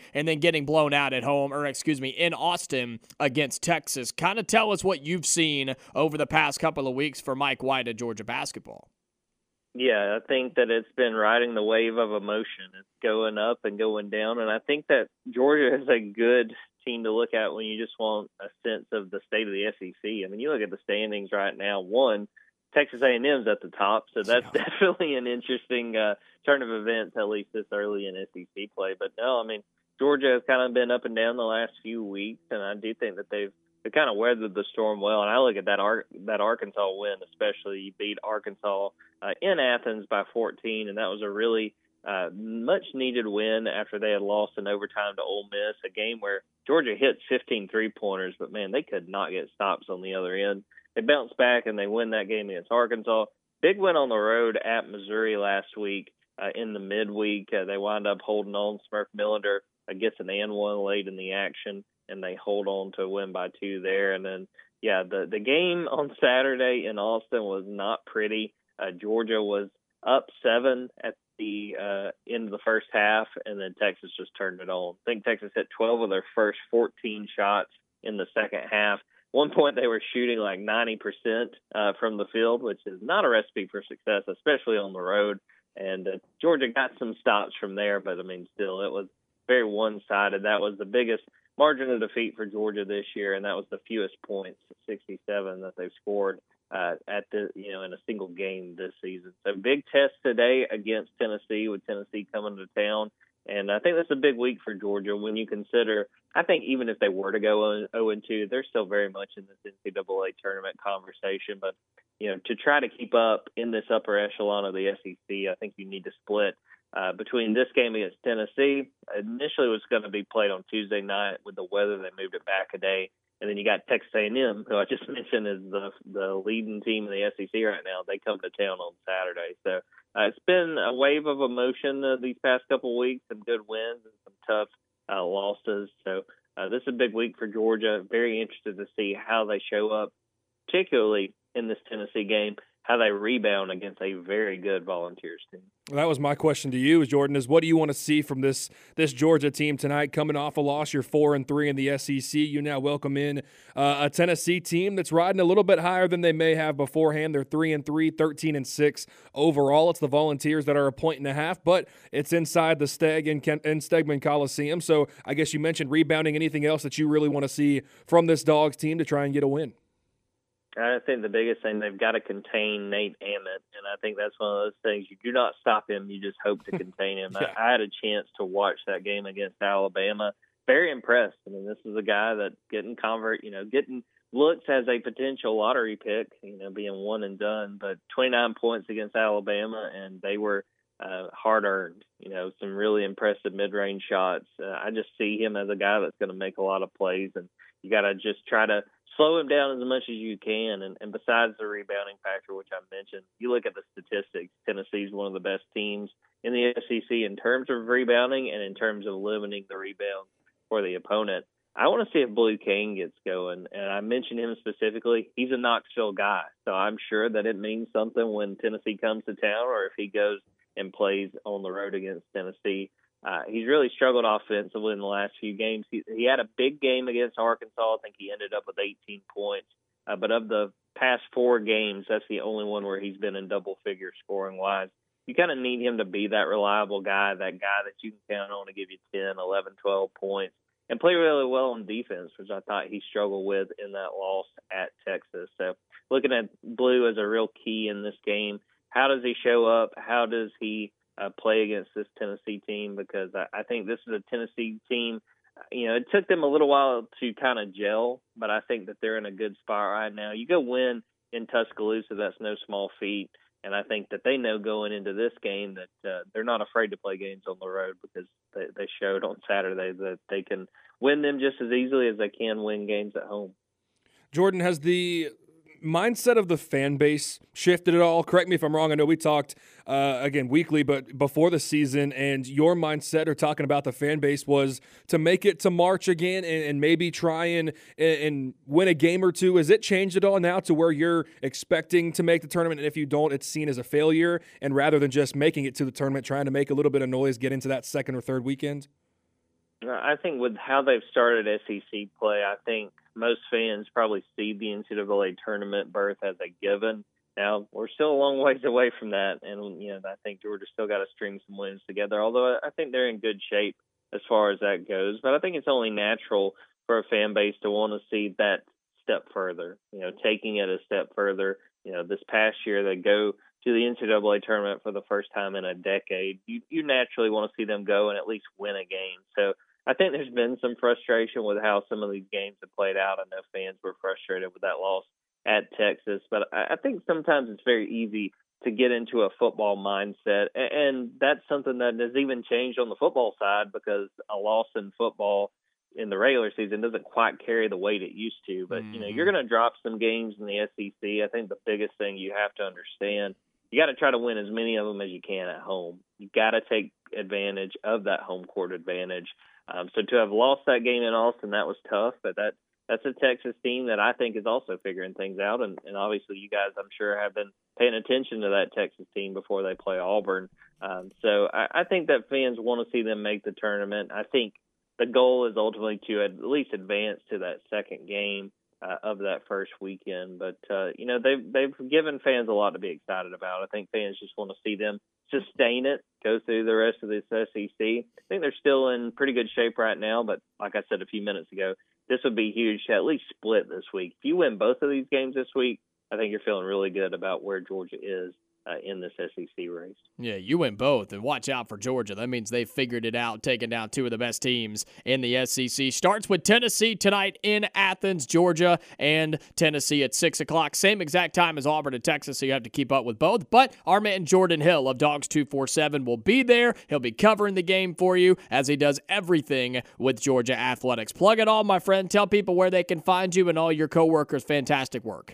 and then getting blown out at home, or excuse me, in Austin against Texas. Kind of tell us what you've seen over the past couple of weeks for Mike White at Georgia basketball. Yeah, I think that it's been riding the wave of emotion. It's going up and going down, and I think that Georgia is a good team to look at when you just want a sense of the state of the S E C. I mean, you look at the standings right now. One, Texas A and M's at the top, so that's yeah. definitely an interesting uh, turn of events, at least this early in S E C play. But no, I mean, Georgia has kind of been up and down the last few weeks, and I do think that they've they kind of weathered the storm well. And I look at that Ar- that Arkansas win, especially. You beat Arkansas uh, in Athens by fourteen, and that was a really uh, much-needed win after they had lost in overtime to Ole Miss, a game where Georgia hit fifteen three-pointers, but, man, they could not get stops on the other end. They bounced back, and they win that game against Arkansas. Big win on the road at Missouri last week uh, in the midweek. Uh, they wound up holding on. Smurf Millender uh, gets an and one late in the action, and they hold on to a win by two there. And then, yeah, the, the game on Saturday in Austin was not pretty. Uh, Georgia was up seven at the uh, end of the first half, and then Texas just turned it on. I think Texas hit twelve of their first fourteen shots in the second half. One point they were shooting like ninety percent uh, from the field, which is not a recipe for success, especially on the road. And uh, Georgia got some stops from there, but, I mean, still, it was very one-sided. That was the biggest margin of defeat for Georgia this year, and that was the fewest points, sixty-seven, that they've scored uh, at the you know in a single game this season. So big test today against Tennessee, with Tennessee coming to town. And I think that's a big week for Georgia when you consider, I think even if they were to go oh and two, they're still very much in this N C double A tournament conversation. But, you know, to try to keep up in this upper echelon of the S E C, I think you need to split uh, between this game against Tennessee. Initially it was going to be played on Tuesday night. With the weather, they moved it back a day. And then you got Texas A and M, who I just mentioned is the the leading team in the S E C right now. They come to town on Saturday. So uh, it's been a wave of emotion uh, these past couple of weeks, some good wins and some tough uh, losses. So uh, this is a big week for Georgia. Very interested to see how they show up, particularly in this Tennessee game, how they rebound against a very good Volunteers team. That was my question to you, Jordan, is what do you want to see from this this Georgia team tonight? Coming off a loss, you're four and three in the S E C. You now welcome in uh, a Tennessee team that's riding a little bit higher than they may have beforehand. They're three and three, thirteen and six overall. It's the Volunteers that are a point and a half, but it's inside the Steg in, Ken- in Stegman Coliseum. So I guess you mentioned rebounding. Anything else that you really want to see from this Dogs team to try and get a win? I think the biggest thing, they've got to contain Nate Emmett, and I think that's one of those things. You do not stop him, you just hope to contain him. yeah. I, I had a chance to watch that game against Alabama. Very impressed. I mean, this is a guy that getting convert, you know, getting looks as a potential lottery pick, you know, being one and done, but twenty-nine points against Alabama, and they were uh, hard-earned, you know, some really impressive mid-range shots. Uh, I just see him as a guy that's going to make a lot of plays, and you got to just try to slow him down as much as you can. And, and besides the rebounding factor, which I mentioned, you look at the statistics, Tennessee's one of the best teams in the S E C in terms of rebounding and in terms of limiting the rebounds for the opponent. I want to see if Blue King gets going. And I mentioned him specifically. He's a Knoxville guy, so I'm sure that it means something when Tennessee comes to town, or if he goes and plays on the road against Tennessee. Uh, he's really struggled offensively in the last few games. He, he had a big game against Arkansas. I think he ended up with eighteen points. Uh, but of the past four games, that's the only one where he's been in double figure scoring-wise. You kind of need him to be that reliable guy, that guy that you can count on to give you ten, eleven, twelve points, and play really well on defense, which I thought he struggled with in that loss at Texas. So looking at Blue as a real key in this game. How does he show up? How does he Uh, play against this Tennessee team? Because I, I think this is a Tennessee team, you know, it took them a little while to kind of gel, but I think that they're in a good spot right now. You go win in Tuscaloosa, that's no small feat, and I think that they know going into this game that uh, they're not afraid to play games on the road, because they, they showed on Saturday that they can win them just as easily as they can win games at home. Jordan, has the mindset of the fan base shifted at all? Correct me if I'm wrong. I know we talked uh, again weekly, but before the season, and your mindset or talking about the fan base was to make it to March again and, and maybe try and, and win a game or two. Has it changed at all now to where you're expecting to make the tournament, and if you don't, it's seen as a failure, and rather than just making it to the tournament, trying to make a little bit of noise, get into that second or third weekend? I think with how they've started S E C play, I think most fans probably see the N C double A tournament berth as a given. Now, we're still a long ways away from that, and you know I think Georgia's still got to string some wins together, although I think they're in good shape as far as that goes. But I think it's only natural for a fan base to want to see that step further, you know, taking it a step further. You know, this past year they go to the N C double A tournament for the first time in a decade. You, you naturally want to see them go and at least win a game. So I think there's been some frustration with how some of these games have played out. I know fans were frustrated with that loss at Texas, but I think sometimes it's very easy to get into a football mindset, and that's something that has even changed on the football side because a loss in football in the regular season doesn't quite carry the weight it used to. But, mm-hmm. you know, you're going to drop some games in the S E C. I think the biggest thing you have to understand, you got to try to win as many of them as you can at home. You got to take advantage of that home court advantage. Um, so to have lost that game in Austin, that was tough, but that that's a Texas team that I think is also figuring things out. And, and obviously you guys, I'm sure, have been paying attention to that Texas team before they play Auburn. Um, so I, I think that fans want to see them make the tournament. I think the goal is ultimately to at least advance to that second game uh, of that first weekend. But, uh, you know, they've, they've given fans a lot to be excited about. I think fans just want to see them sustain it, go through the rest of this S E C. I think they're still in pretty good shape right now, but like I said a few minutes ago, this would be huge to at least split this week. If you win both of these games this week, I think you're feeling really good about where Georgia is uh, in this S E C race. Yeah, you win both, and watch out for Georgia. That means they've figured it out, taking down two of the best teams in the S E C. Starts with Tennessee tonight in Athens, Georgia, and Tennessee at six o'clock. Same exact time as Auburn and Texas, so you have to keep up with both. But our man Jordan Hill of Dogs two forty-seven will be there. He'll be covering the game for you as he does everything with Georgia athletics. Plug it all, my friend. Tell people where they can find you and all your coworkers' fantastic work.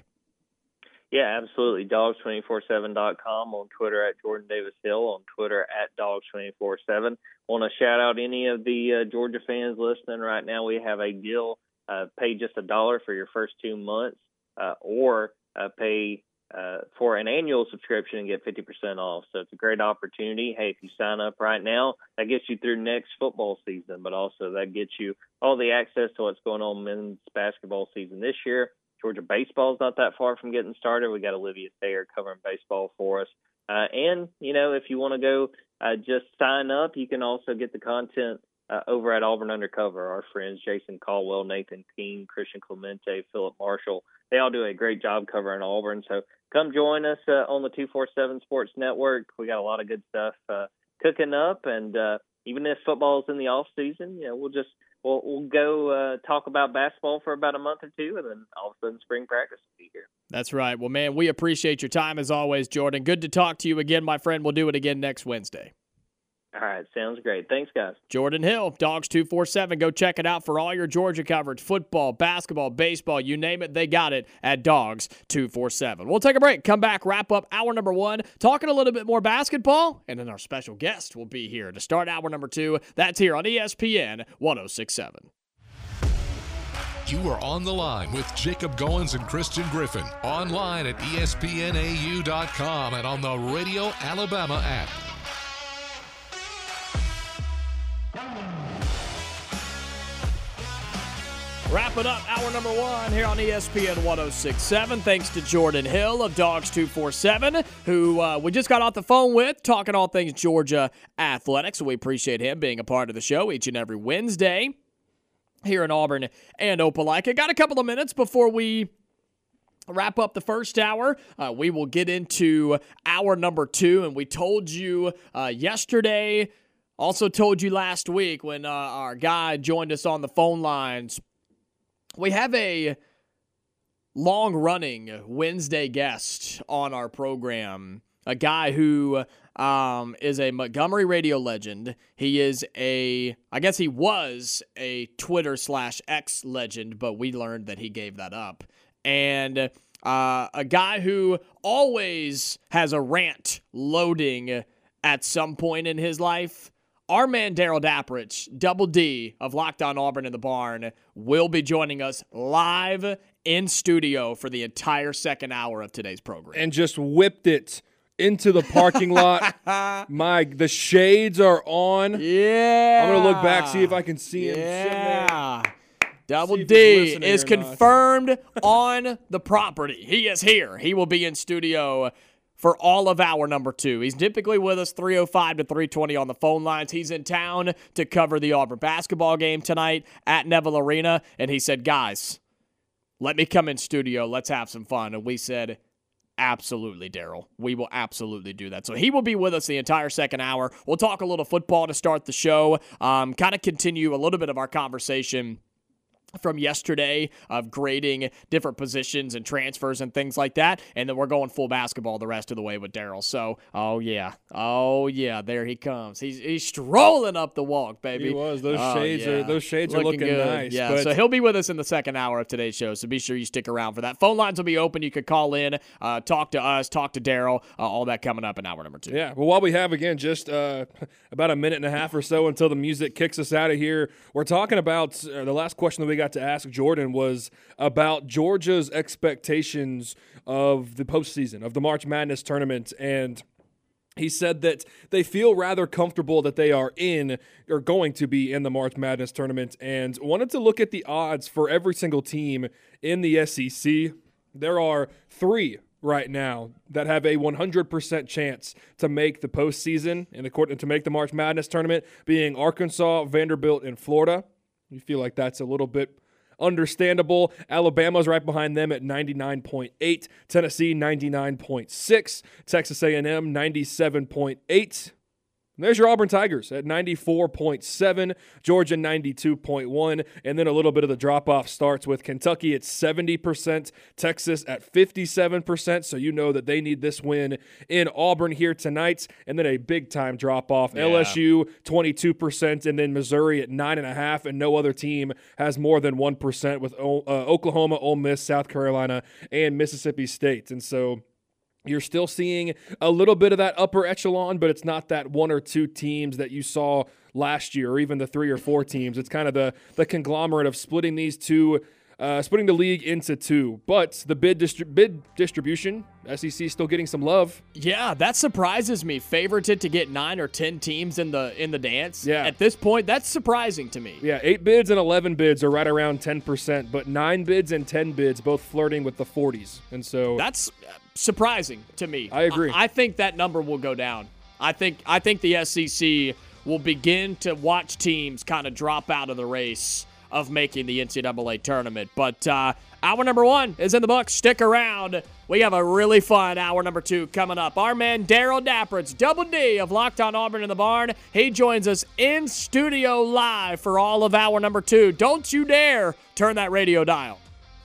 Yeah, absolutely. dogs two forty-seven dot com, on Twitter at Jordan Davis Hill, on Twitter at dogs two forty-seven. Want to shout out any of the uh, Georgia fans listening right now. We have a deal, uh, pay just a dollar for your first two months uh, or uh, pay uh, for an annual subscription and get fifty percent off. So it's a great opportunity. Hey, if you sign up right now, that gets you through next football season, but also that gets you all the access to what's going on men's basketball season this year. Georgia baseball is not that far from getting started. We got Olivia Thayer covering baseball for us. Uh, and, you know, if you want to go uh, just sign up, you can also get the content uh, over at Auburn Undercover. Our friends Jason Caldwell, Nathan King, Christian Clemente, Philip Marshall, they all do a great job covering Auburn. So come join us uh, on the two forty-seven Sports Network. We got a lot of good stuff uh, cooking up. And uh, even if football's in the off season, you know, we'll just We'll, we'll go uh, talk about basketball for about a month or two, and then all of a sudden spring practice will be here. That's right. Well, man, we appreciate your time as always, Jordan. Good to talk to you again, my friend. We'll do it again next Wednesday. All right. Sounds great. Thanks, guys. Jordan Hill, Dogs two forty-seven. Go check it out for all your Georgia coverage. Football, basketball, baseball, you name it, they got it at Dogs two forty-seven. We'll take a break, come back, wrap up hour number one, talking a little bit more basketball, and then our special guest will be here to start hour number two. That's here on E S P N ten sixty-seven. You are on the line with Jacob Goins and Christian Griffin. Online at E S P N A U dot com and on the Radio Alabama app. Wrapping up hour number one here on E S P N ten sixty-seven. Thanks to Jordan Hill of Dogs two forty-seven, who uh, we just got off the phone with, talking all things Georgia athletics. So we appreciate him being a part of the show each and every Wednesday here in Auburn and Opelika. Got a couple of minutes before we wrap up the first hour. Uh, we will get into hour number two, and we told you uh, yesterday, also told you last week when uh, our guy joined us on the phone lines. We have a long-running Wednesday guest on our program, a guy who um, is a Montgomery radio legend. He is a, I guess he was a Twitter slash X legend, but we learned that he gave that up. And uh, a guy who always has a rant loading at some point in his life. Our man Darrell Dapprich, Double D of Locked On Auburn in the Barn, will be joining us live in studio for the entire second hour of today's program. And just whipped it into the parking lot. My, the shades are on. Yeah. I'm going to look back, see if I can see him. Yeah. Double See if D he's listening is or not. confirmed on the property. He is here. He will be in studio for all of hour number two. He's typically with us three oh five to three twenty on the phone lines. He's in town to cover the Auburn basketball game tonight at Neville Arena. And he said, guys, let me come in studio. Let's have some fun. And we said, absolutely, Daryl. We will absolutely do that. So he will be with us the entire second hour. We'll talk a little football to start the show, um, kind of continue a little bit of our conversation from yesterday of grading different positions and transfers and things like that. And then we're going full basketball the rest of the way with Daryl. So, oh, yeah. Oh, yeah. There he comes. He's he's strolling up the walk, baby. He was. Those Oh, shades yeah. are those shades are looking good. nice. Yeah, but so he'll be with us in the second hour of today's show. So be sure you stick around for that. Phone lines will be open. You could call in, uh, talk to us, talk to Daryl. Uh, all that coming up in hour number two. Yeah, well, while we have, again, just uh, about a minute and a half or so until the music kicks us out of here, we're talking about uh, the last question that we got to ask Jordan was about Georgia's expectations of the postseason, of the March Madness tournament, and he said that they feel rather comfortable that they are in or going to be in the March Madness tournament, and wanted to look at the odds for every single team in the S E C. There are three right now that have a one hundred percent chance to make the postseason and to make the March Madness tournament, being Arkansas, Vanderbilt, and Florida. You feel like that's a little bit understandable. Alabama's right behind them at ninety-nine point eight, Tennessee ninety-nine point six, Texas A and M ninety-seven point eight. There's your Auburn Tigers at ninety-four point seven, Georgia ninety-two point one, and then a little bit of the drop-off starts with Kentucky at seventy percent, Texas at fifty-seven percent, so you know that they need this win in Auburn here tonight, and then a big-time drop-off. Yeah. L S U twenty-two percent, and then Missouri at nine point five, and no other team has more than one percent with uh, Oklahoma, Ole Miss, South Carolina, and Mississippi State, and so you're still seeing a little bit of that upper echelon, but it's not that one or two teams that you saw last year, or even the three or four teams. It's kind of the the conglomerate of splitting these two, uh, splitting the league into two. But the bid distri- bid distribution, S E C still getting some love. Yeah, that surprises me. Favorited to get nine or ten teams in the in the dance. Yeah. At this point, that's surprising to me. Yeah, eight bids and eleven bids are right around ten percent, but nine bids and ten bids both flirting with the forties. And so That's surprising to me. I agree. I, I think that number will go down. I think I think the S E C will begin to watch teams kind of drop out of the race of making the N C double A tournament. But uh, hour number one is in the books. Stick around. We have a really fun hour number two coming up. Our man Daryl Dapper, Double D of Locked On Auburn in the Barn. He joins us in studio live for all of hour number two. Don't you dare turn that radio dial.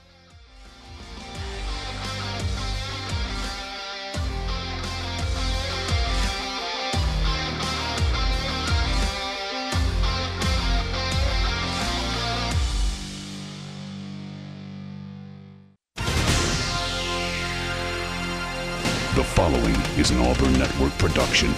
The following is an Auburn Network production.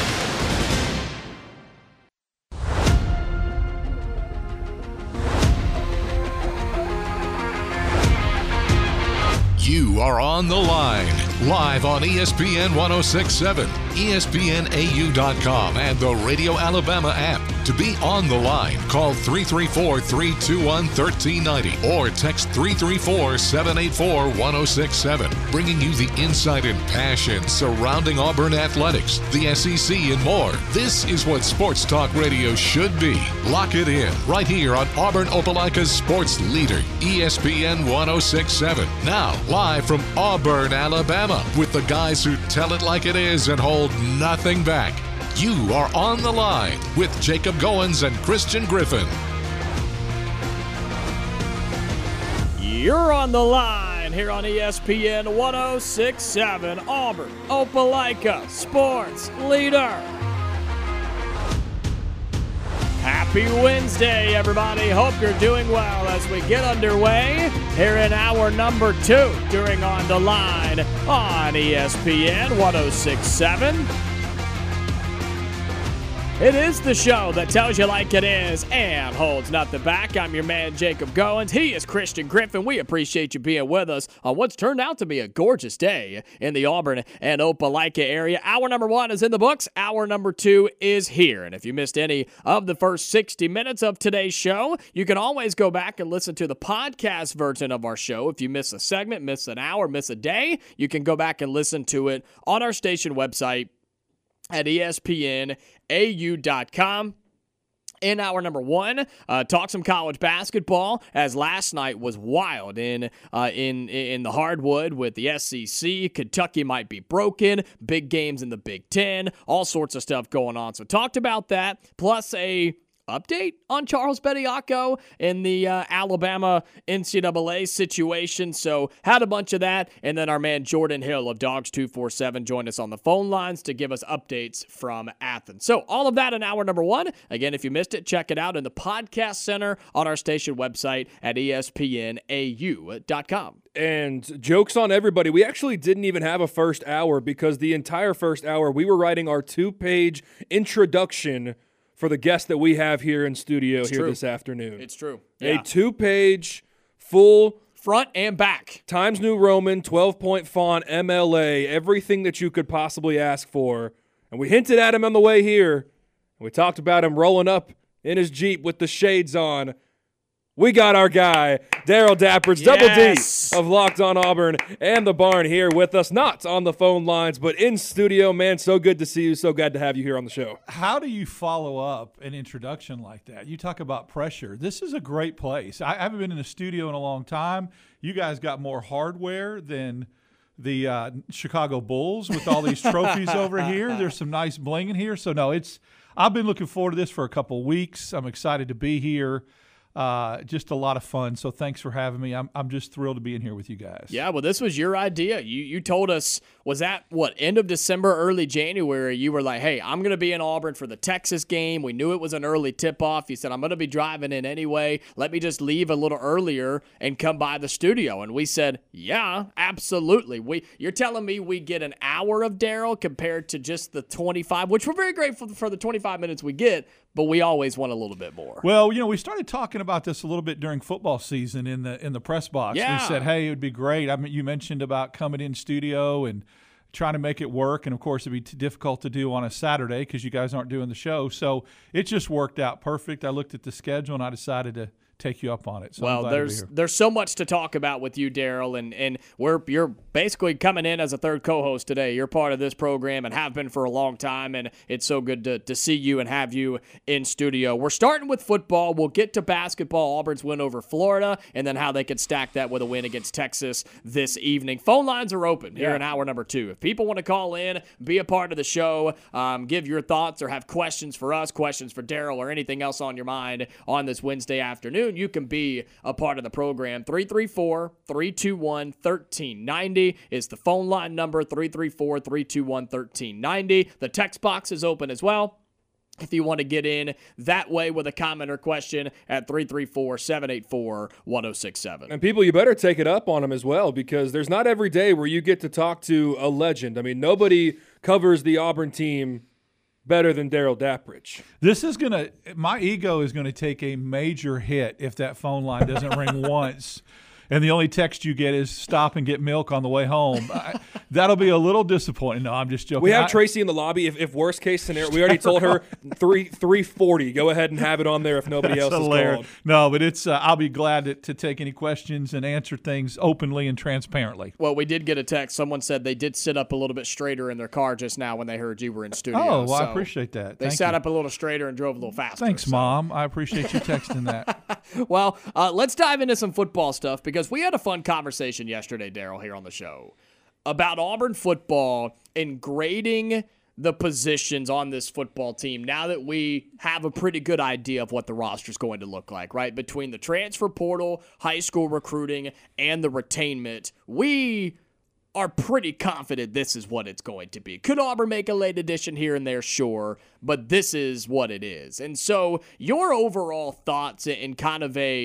You are on the line, live on E S P N ten sixty-seven, E S P N A U dot com, and the Radio Alabama app. To be on the line, call three three four, three two one, one three nine zero or text three three four, seven eight four, one zero six seven, bringing you the insight and passion surrounding Auburn athletics, the S E C, and more. This is what sports talk radio should be. Lock it in right here on Auburn Opelika's sports leader, E S P N ten sixty-seven. Now, live from Auburn, Alabama, with the guys who tell it like it is and hold nothing back. You are on the line with Jacob Goins and Christian Griffin. You're on the line here on E S P N ten sixty-seven, Auburn Opelika sports leader. Happy Wednesday, everybody. Hope you're doing well as we get underway here in hour number two during On the Line on E S P N ten sixty-seven. It is the show that tells you like it is and holds nothing back. I'm your man, Jacob Goins. He is Christian Griffin. We appreciate you being with us on what's turned out to be a gorgeous day in the Auburn and Opelika area. Hour number one is in the books. Hour number two is here. And if you missed any of the first sixty minutes of today's show, you can always go back and listen to the podcast version of our show. If you miss a segment, miss an hour, miss a day, you can go back and listen to it on our station website at E S P N A U dot com. In hour number one, uh, talk some college basketball, as last night was wild in uh, in in the hardwood with the S E C. Kentucky might be broken. Big games in the Big Ten. All sorts of stuff going on. So talked about that, plus a update on Charles Bediako in the uh, Alabama N C double A situation. So had a bunch of that. And then our man Jordan Hill of Dogs two forty-seven joined us on the phone lines to give us updates from Athens. So all of that in hour number one. Again, if you missed it, check it out in the podcast center on our station website at E S P N A U dot com. And jokes on everybody, we actually didn't even have a first hour because the entire first hour we were writing our two-page introduction for the guest that we have here in studio It's here true. this afternoon. It's true. Yeah. A two-page, full, Front and back. Times New Roman, twelve-point font, M L A, everything that you could possibly ask for. And we hinted at him on the way here. And we talked about him rolling up in his Jeep with the shades on. We got our guy, Darrell Dapprich, Yes. Double D of Locked on Auburn and the Barn here with us, not on the phone lines, but in studio. Man, so good to see you. So glad to have you here on the show. How do you follow up an introduction like that? You talk about pressure. This is a great place. I haven't been in a studio in a long time. You guys got more hardware than the uh, Chicago Bulls with all these trophies over here. There's some nice bling in here. So, no, it's I've been looking forward to this for a couple of weeks. I'm excited to be here. Uh, just a lot of fun. So thanks for having me. I'm I'm just thrilled to be in here with you guys. Yeah, well, this was your idea. You you told us, was that, what, end of December, early January, you were like, hey, I'm going to be in Auburn for the Texas game. We knew it was an early tip-off. You said, I'm going to be driving in anyway. Let me just leave a little earlier and come by the studio. And we said, yeah, absolutely. We You're telling me we get an hour of Darrell compared to just the twenty-five, which we're very grateful for the twenty-five minutes we get, but we always want a little bit more. Well, you know, we started talking about this a little bit during football season in the in the press box. Yeah. We said, hey, it would be great. I mean, you mentioned about coming in studio and trying to make it work, and of course it'd be too difficult to do on a Saturday because you guys aren't doing the show. So it just worked out perfect. I looked at the schedule and I decided to take you up on it. So well, there's there's so much to talk about with you, Darrell, and and we're you're basically coming in as a third co-host today. You're part of this program and have been for a long time, and it's so good to, to see you and have you in studio. We're starting with football. We'll get to basketball, Auburn's win over Florida, and then how they could stack that with a win against Texas this evening. Phone lines are open here Yeah. in hour number two. If people want to call in, be a part of the show, um, give your thoughts or have questions for us, questions for Darrell, or anything else on your mind on this Wednesday afternoon, you can be a part of the program. three three four, three two one, one three nine zero is the phone line number, three three four, three two one, one three nine zero. The text box is open as well if you want to get in that way with a comment or question at three three four, seven eight four, one oh six seven. And people, you better take it up on them as well, because there's not every day where you get to talk to a legend. I mean, nobody covers the Auburn team better than Darrell Dapprich. This is going to – my ego is going to take a major hit if that phone line doesn't ring once. And the only text you get is stop and get milk on the way home. I, that'll be a little disappointing. No, I'm just joking. We have I, Tracy in the lobby. If, if worst case scenario, we already told her three three forty. Go ahead and have it on there if nobody else is called. No, but it's. Uh, I'll be glad to, to take any questions and answer things openly and transparently. Well, we did get a text. Someone said they did sit up a little bit straighter in their car just now when they heard you were in studio. Oh, well, so I appreciate that. They Thank sat you. up a little straighter and drove a little faster. Thanks, so. Mom. I appreciate you texting that. Well, uh, let's dive into some football stuff because we had a fun conversation yesterday, Darrell, here on the show about Auburn football and grading the positions on this football team now that we have a pretty good idea of what the roster is going to look like, right? Between the transfer portal, high school recruiting, and the retainment, we are pretty confident this is what it's going to be. Could Auburn make a late addition here and there? Sure, but this is what it is. And so your overall thoughts and kind of a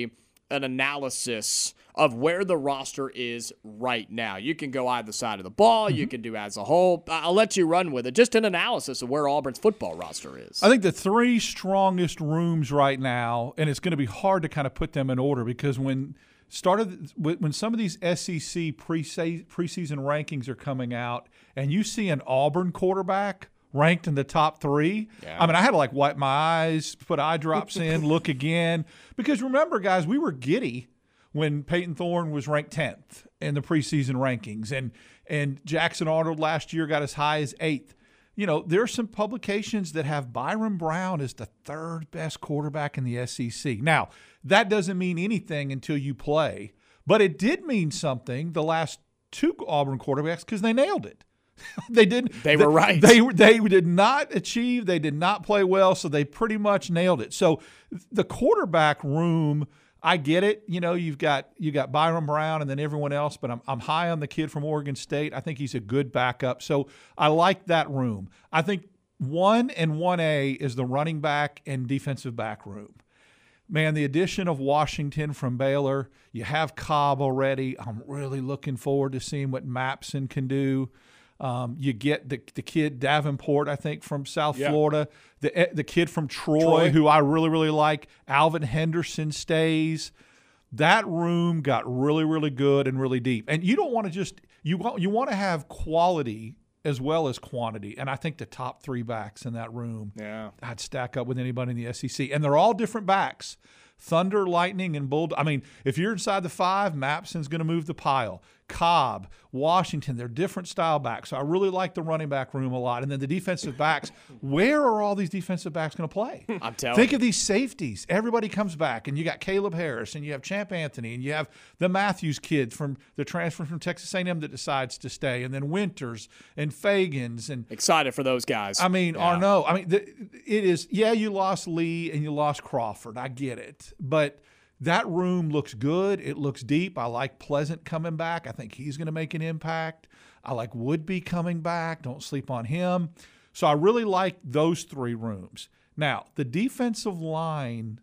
an analysis of where the roster is right now. You can go either side of the ball. Mm-hmm. You can do as a whole. I'll let you run with it. Just an analysis of where Auburn's football roster is. I think the three strongest rooms right now, and it's going to be hard to kind of put them in order because when started when some of these S E C preseason rankings are coming out and you see an Auburn quarterback ranked in the top three. Yeah. I mean, I had to like wipe my eyes, put eye drops in, look again. Because remember, guys, we were giddy when Peyton Thorne was ranked tenth in the preseason rankings. And and Jackson Arnold last year got as high as eighth. You know, there are some publications that have Byron Brown as the third best quarterback in the S E C. Now, that doesn't mean anything until you play. But it did mean something the last two Auburn quarterbacks because they nailed it. They didn't. They were right. They they did not achieve. They did not play well, so they pretty much nailed it. So the quarterback room, I get it. You know, you've got you got Byron Brown and then everyone else, but I'm I'm high on the kid from Oregon State. I think he's a good backup. So I like that room. I think one and one A is the running back and defensive back room. Man, the addition of Washington from Baylor, you have Cobb already. I'm really looking forward to seeing what Mapson can do. Um, you get the the kid Davenport, I think, from South yeah. Florida. The the kid from Troy, Troy, who I really, really like. Alvin Henderson stays. That room got really, really good and really deep. And you don't want to just you want you want to have quality as well as quantity. And I think the top three backs in that room, yeah, I'd stack up with anybody in the S E C. And they're all different backs. Thunder, Lightning, and Bull. I mean, if you're inside the five, Mapson's going to move the pile. Cobb, Washington, they're different style backs. So I really like the running back room a lot. And then the defensive backs, where are all these defensive backs going to play? I'm telling Think you. of these safeties. Everybody comes back, and you got Caleb Harris, and you have Champ Anthony, and you have the Matthews kid from the transfer from Texas A and M that decides to stay, and then Winters and Fagans. And excited for those guys. I mean, yeah. Arnaud. I mean, the, it is, yeah, you lost Lee and you lost Crawford. I get it. But that room looks good. It looks deep. I like Pleasant coming back. I think he's going to make an impact. I like Woodby coming back. Don't sleep on him. So I really like those three rooms. Now, the defensive line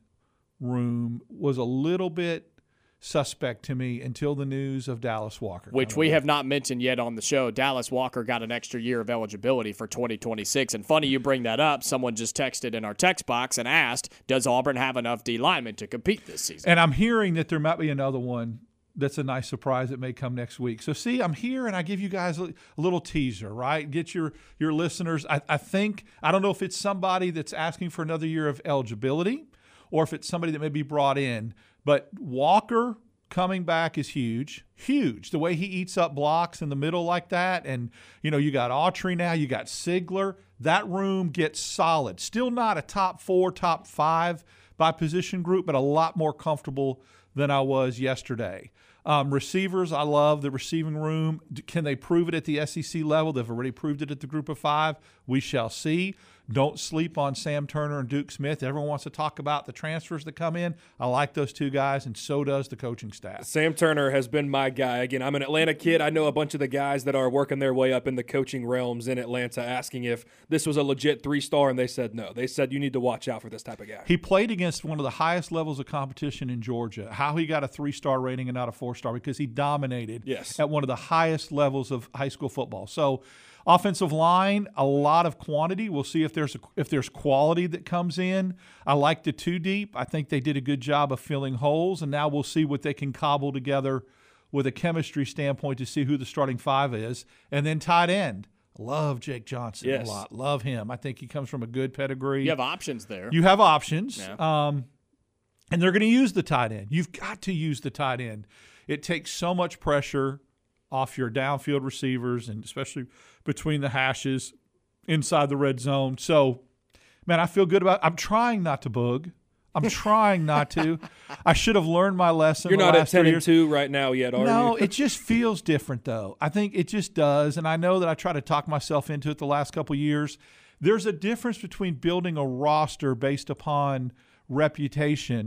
room was a little bit suspect to me until the news of Dallas Walker. Which we have not mentioned yet on the show. Dallas Walker got an extra year of eligibility for twenty twenty-six. And funny you bring that up. Someone just texted in our text box and asked, does Auburn have enough D linemen to compete this season? And I'm hearing that there might be another one that's a nice surprise that may come next week. So, see, I'm here and I give you guys a little teaser, right? Get your, your listeners. I, I think, I don't know if it's somebody that's asking for another year of eligibility or if it's somebody that may be brought in. But Walker coming back is huge, huge. The way he eats up blocks in the middle like that. And, you know, you got Autry now, you got Sigler. That room gets solid. Still not a top four, top five by position group, but a lot more comfortable than I was yesterday. Um, receivers, I love the receiving room. Can they prove it at the S E C level? They've already proved it at the group of five. We shall see. Don't sleep on Sam Turner and Duke Smith. Everyone wants to talk about the transfers that come in. I like those two guys, and so does the coaching staff. Sam Turner has been my guy. Again, I'm an Atlanta kid. I know a bunch of the guys that are working their way up in the coaching realms in Atlanta asking if this was a legit three-star, and they said no. They said you need to watch out for this type of guy. He played against one of the highest levels of competition in Georgia. How he got a three-star rating and not a four-star, because he dominated yes. at one of the highest levels of high school football. So offensive line, a lot of quantity. We'll see if there's a, if there's quality that comes in. I like the two deep. I think they did a good job of filling holes, and now we'll see what they can cobble together with a chemistry standpoint to see who the starting five is. And then tight end. Love Jake Johnson yes. a lot. Love him. I think he comes from a good pedigree. You have options there. You have options. Yeah. Um, and they're going to use the tight end. You've got to use the tight end. It takes so much pressure off your downfield receivers, and especially between the hashes inside the red zone. So, man, I feel good about it. I'm trying not to bug. I'm trying not to. I should have learned my lesson. You're the not last at ten three and years. two right now yet, are no, you? No, it just feels different, though. I think it just does, and I know that I try to talk myself into it the last couple of years. There's a difference between building a roster based upon reputation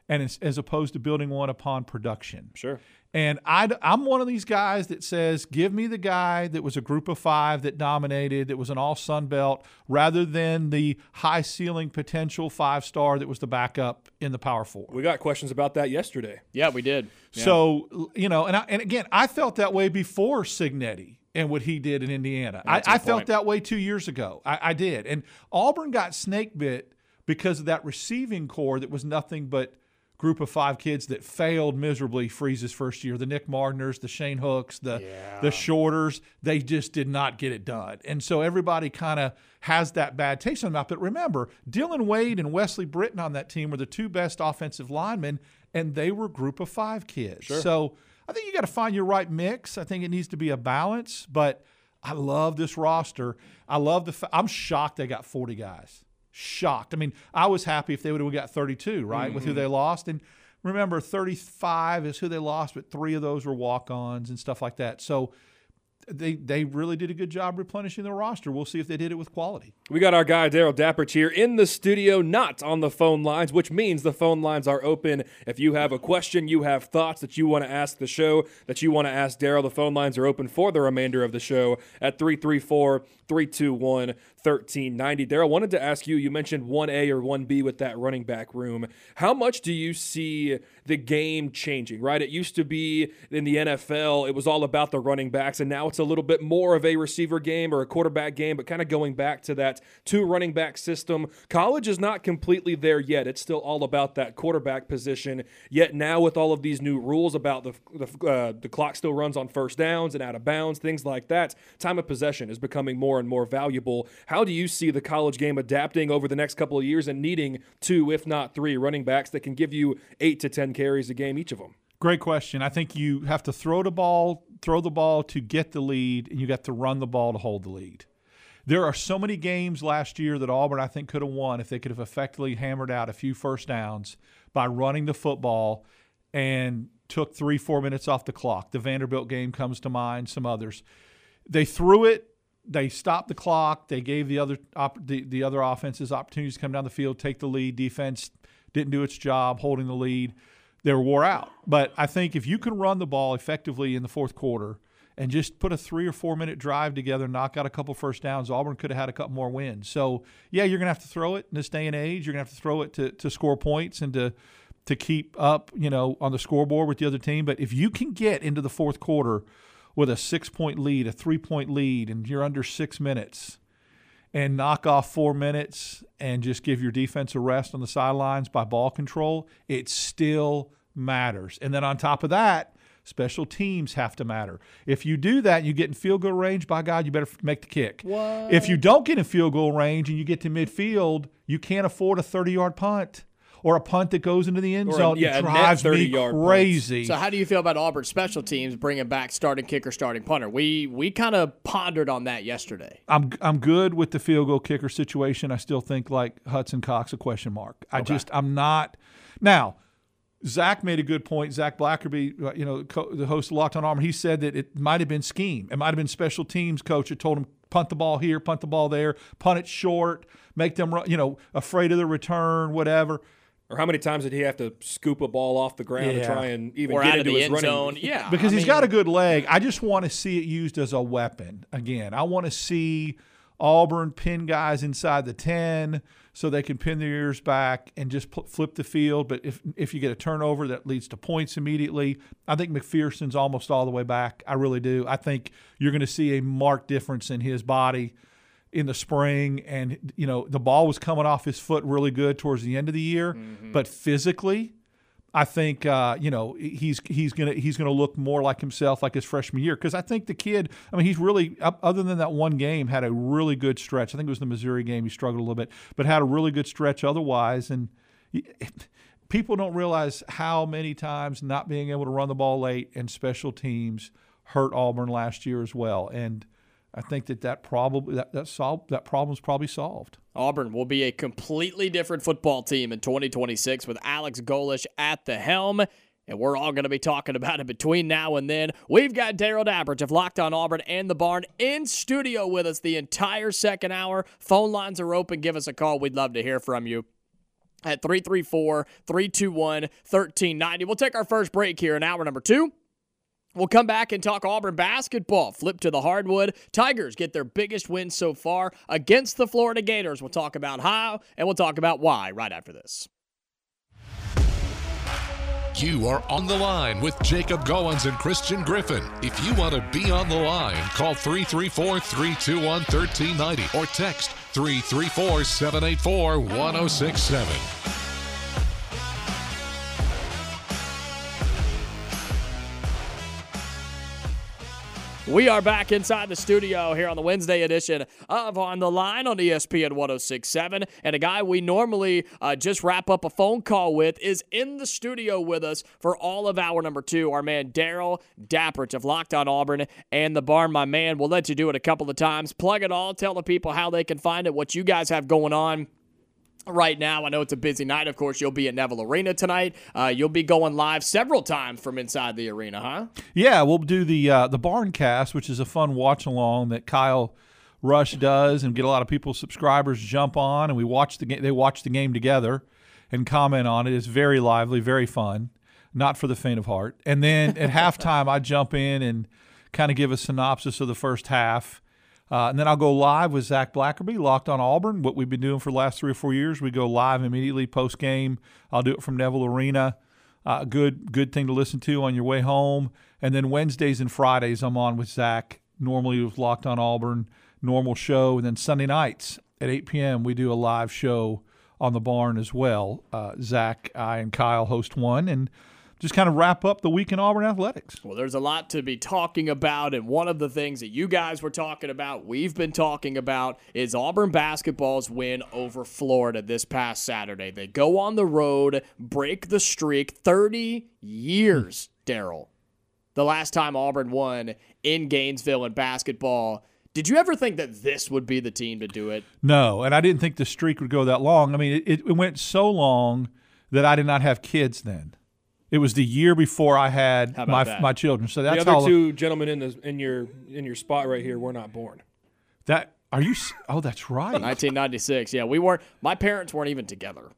and as, as opposed to building one upon production. Sure. And I, I'm one of these guys that says, give me the guy that was a group of five that dominated, that was an all Sun Belt, rather than the high ceiling potential five star that was the backup in the Power Four. We got questions about that yesterday. Yeah, we did. Yeah. So, you know, and I, and again, I felt that way before Cignetti and what he did in Indiana. I, I felt that way two years ago. I, I did. And Auburn got snake bit because of that receiving core that was nothing but group of five kids that failed miserably Freeze's first year. The Nick Martiners, the Shane Hooks, the yeah. the Shorters, they just did not get it done. And so everybody kind of has that bad taste in their mouth. But remember, Dylan Wade and Wesley Britton on that team were the two best offensive linemen, and they were group of five kids. Sure. So I think you got to find your right mix. I think it needs to be a balance. But I love this roster. I love the fa- – I'm shocked they got forty guys. Shocked. I mean, I was happy if they would have got thirty-two, right, mm-hmm. with who they lost. And remember, thirty-five is who they lost, but three of those were walk-ons and stuff like that. So they they really did a good job replenishing their roster. We'll see if they did it with quality. We got our guy Darrell Dapprich here in the studio, not on the phone lines, which means the phone lines are open. If you have a question, you have thoughts that you want to ask the show, that you want to ask Darrell, the phone lines are open for the remainder of the show at three three four, three two one, one three nine zero. Darrell, wanted to ask you, you mentioned one A or one B with that running back room. How much do you see the game changing, right? It used to be in the N F L, it was all about the running backs, and now it's a little bit more of a receiver game or a quarterback game, but kind of going back to that two running back system. College is not completely there yet. It's still all about that quarterback position. Yet now with all of these new rules about the the, uh, the clock still runs on first downs and out of bounds, things like that, time of possession is becoming more and more valuable. How do you see the college game adapting over the next couple of years and needing two, if not three, running backs that can give you eight to ten carries a game, each of them? Great question. I think you have to throw the ball, throw the ball to get the lead, and you got to run the ball to hold the lead. There are so many games last year that Auburn, I think, could have won if they could have effectively hammered out a few first downs by running the football and took three, four minutes off the clock. The Vanderbilt game comes to mind, some others. They threw it. They stopped the clock. They gave the other op- the, the other offenses opportunities to come down the field, take the lead. Defense didn't do its job holding the lead. They were wore out. But I think if you can run the ball effectively in the fourth quarter and just put a three- or four-minute drive together, knock out a couple first downs, Auburn could have had a couple more wins. So, yeah, you're going to have to throw it in this day and age. You're going to have to throw it to, to score points and to to keep up, you know, on the scoreboard with the other team. But if you can get into the fourth quarter with a six-point lead, a three-point lead, and you're under six minutes and knock off four minutes and just give your defense a rest on the sidelines by ball control, it still matters. And then on top of that, special teams have to matter. If you do that and you get in field goal range, by God, you better make the kick. What? If you don't get in field goal range and you get to midfield, you can't afford a thirty-yard punt or a punt that goes into the end Or a- zone. yeah, it a net drives me thirty-yard punts. crazy. So how do you feel about Auburn special teams bringing back starting kicker, starting punter? We we kind of pondered on that yesterday. I'm I'm good with the field goal kicker situation. I still think like Hudson Cox a question mark. I Okay. just I'm not now. Zach made a good point. Zach Blackerby, you know, co- the host of Locked on Auburn, he said that it might have been scheme. It might have been special teams coach that told him punt the ball here, punt the ball there, punt it short, make them run, you know, afraid of the return, whatever. Or how many times did he have to scoop a ball off the ground Yeah. to try and even Or get out of into the his end running zone. Yeah. Because I he's mean, got a good leg. I just want to see it used as a weapon. Again, I want to see Auburn pin guys inside the ten so they can pin their ears back and just pl- flip the field. But if if you get a turnover, that leads to points immediately. I think McPherson's almost all the way back. I really do. I think you're going to see a marked difference in his body in the spring. And, you know, the ball was coming off his foot really good towards the end of the year. Mm-hmm. But physically, I think uh, you know he's he's gonna he's gonna look more like himself like his freshman year, because I think the kid, I mean, he's really, other than that one game, had a really good stretch. I think it was the Missouri game he struggled a little bit, but had a really good stretch otherwise. And he, people don't realize how many times not being able to run the ball late and special teams hurt Auburn last year as well. And I think that that probably that that solved that problem's probably solved. Auburn will be a completely different football team in twenty twenty-six with Alex Golesh at the helm, and we're all going to be talking about it between now and then. We've got Darrell Dapprich of Locked on Auburn and the Barn in studio with us the entire second hour. Phone lines are open. Give us a call. We'd love to hear from you. at three three four, three two one, one three nine zero. We'll take our first break here in hour number two. We'll come back and talk Auburn basketball. Flip to the hardwood. Tigers get their biggest win so far against the Florida Gators. We'll talk about how, and we'll talk about why right after this. You are on the line with Jacob Goins and Christian Griffin. If you want to be on the line, call three three four, three two one, one three nine zero or text three three four, seven eight four, one zero six seven. We are back inside the studio here on the Wednesday edition of On the Line on E S P N one oh six point seven. And a guy we normally uh, just wrap up a phone call with is in the studio with us for all of hour number two. Our man Daryl Dapprich of Locked On Auburn and The Barn. My man, we'll let you do it a couple of times. Plug it all. Tell the people how they can find it, what you guys have going on right now. I know it's a busy night. Of course, you'll be at Neville Arena tonight. Uh, you'll be going live several times from inside the arena, huh? Yeah, we'll do the uh, the Barncast, which is a fun watch along that Kyle Rush does, and get a lot of people, subscribers, jump on, and we watch the game. They watch the game together and comment on it. It's very lively, very fun. Not for the faint of heart. And then at halftime, I jump in and kind of give a synopsis of the first half. Uh, and then I'll go live with Zach Blackerby, Locked On Auburn. What we've been doing for the last three or four years, we go live immediately post-game. I'll do it from Neville Arena. Uh, good good thing to listen to on your way home. And then Wednesdays and Fridays I'm on with Zach, normally with Locked On Auburn, normal show. And then Sunday nights at eight p.m. we do a live show on the Barn as well. Uh, Zach, I, and Kyle host one, and just kind of wrap up the week in Auburn athletics. Well, there's a lot to be talking about, and one of the things that you guys were talking about, we've been talking about, is Auburn basketball's win over Florida this past Saturday. They go on the road, break the streak, thirty years, Daryl. The last time Auburn won in Gainesville in basketball. Did you ever think that this would be the team to do it? No, and I didn't think the streak would go that long. I mean, it, it went so long that I did not have kids then. It was the year before I had my that? my children. So that's the other how two gentlemen in the in your in your spot right here were not born. that are you? Oh, that's right. nineteen ninety-six. Yeah, we weren't. My parents weren't even together.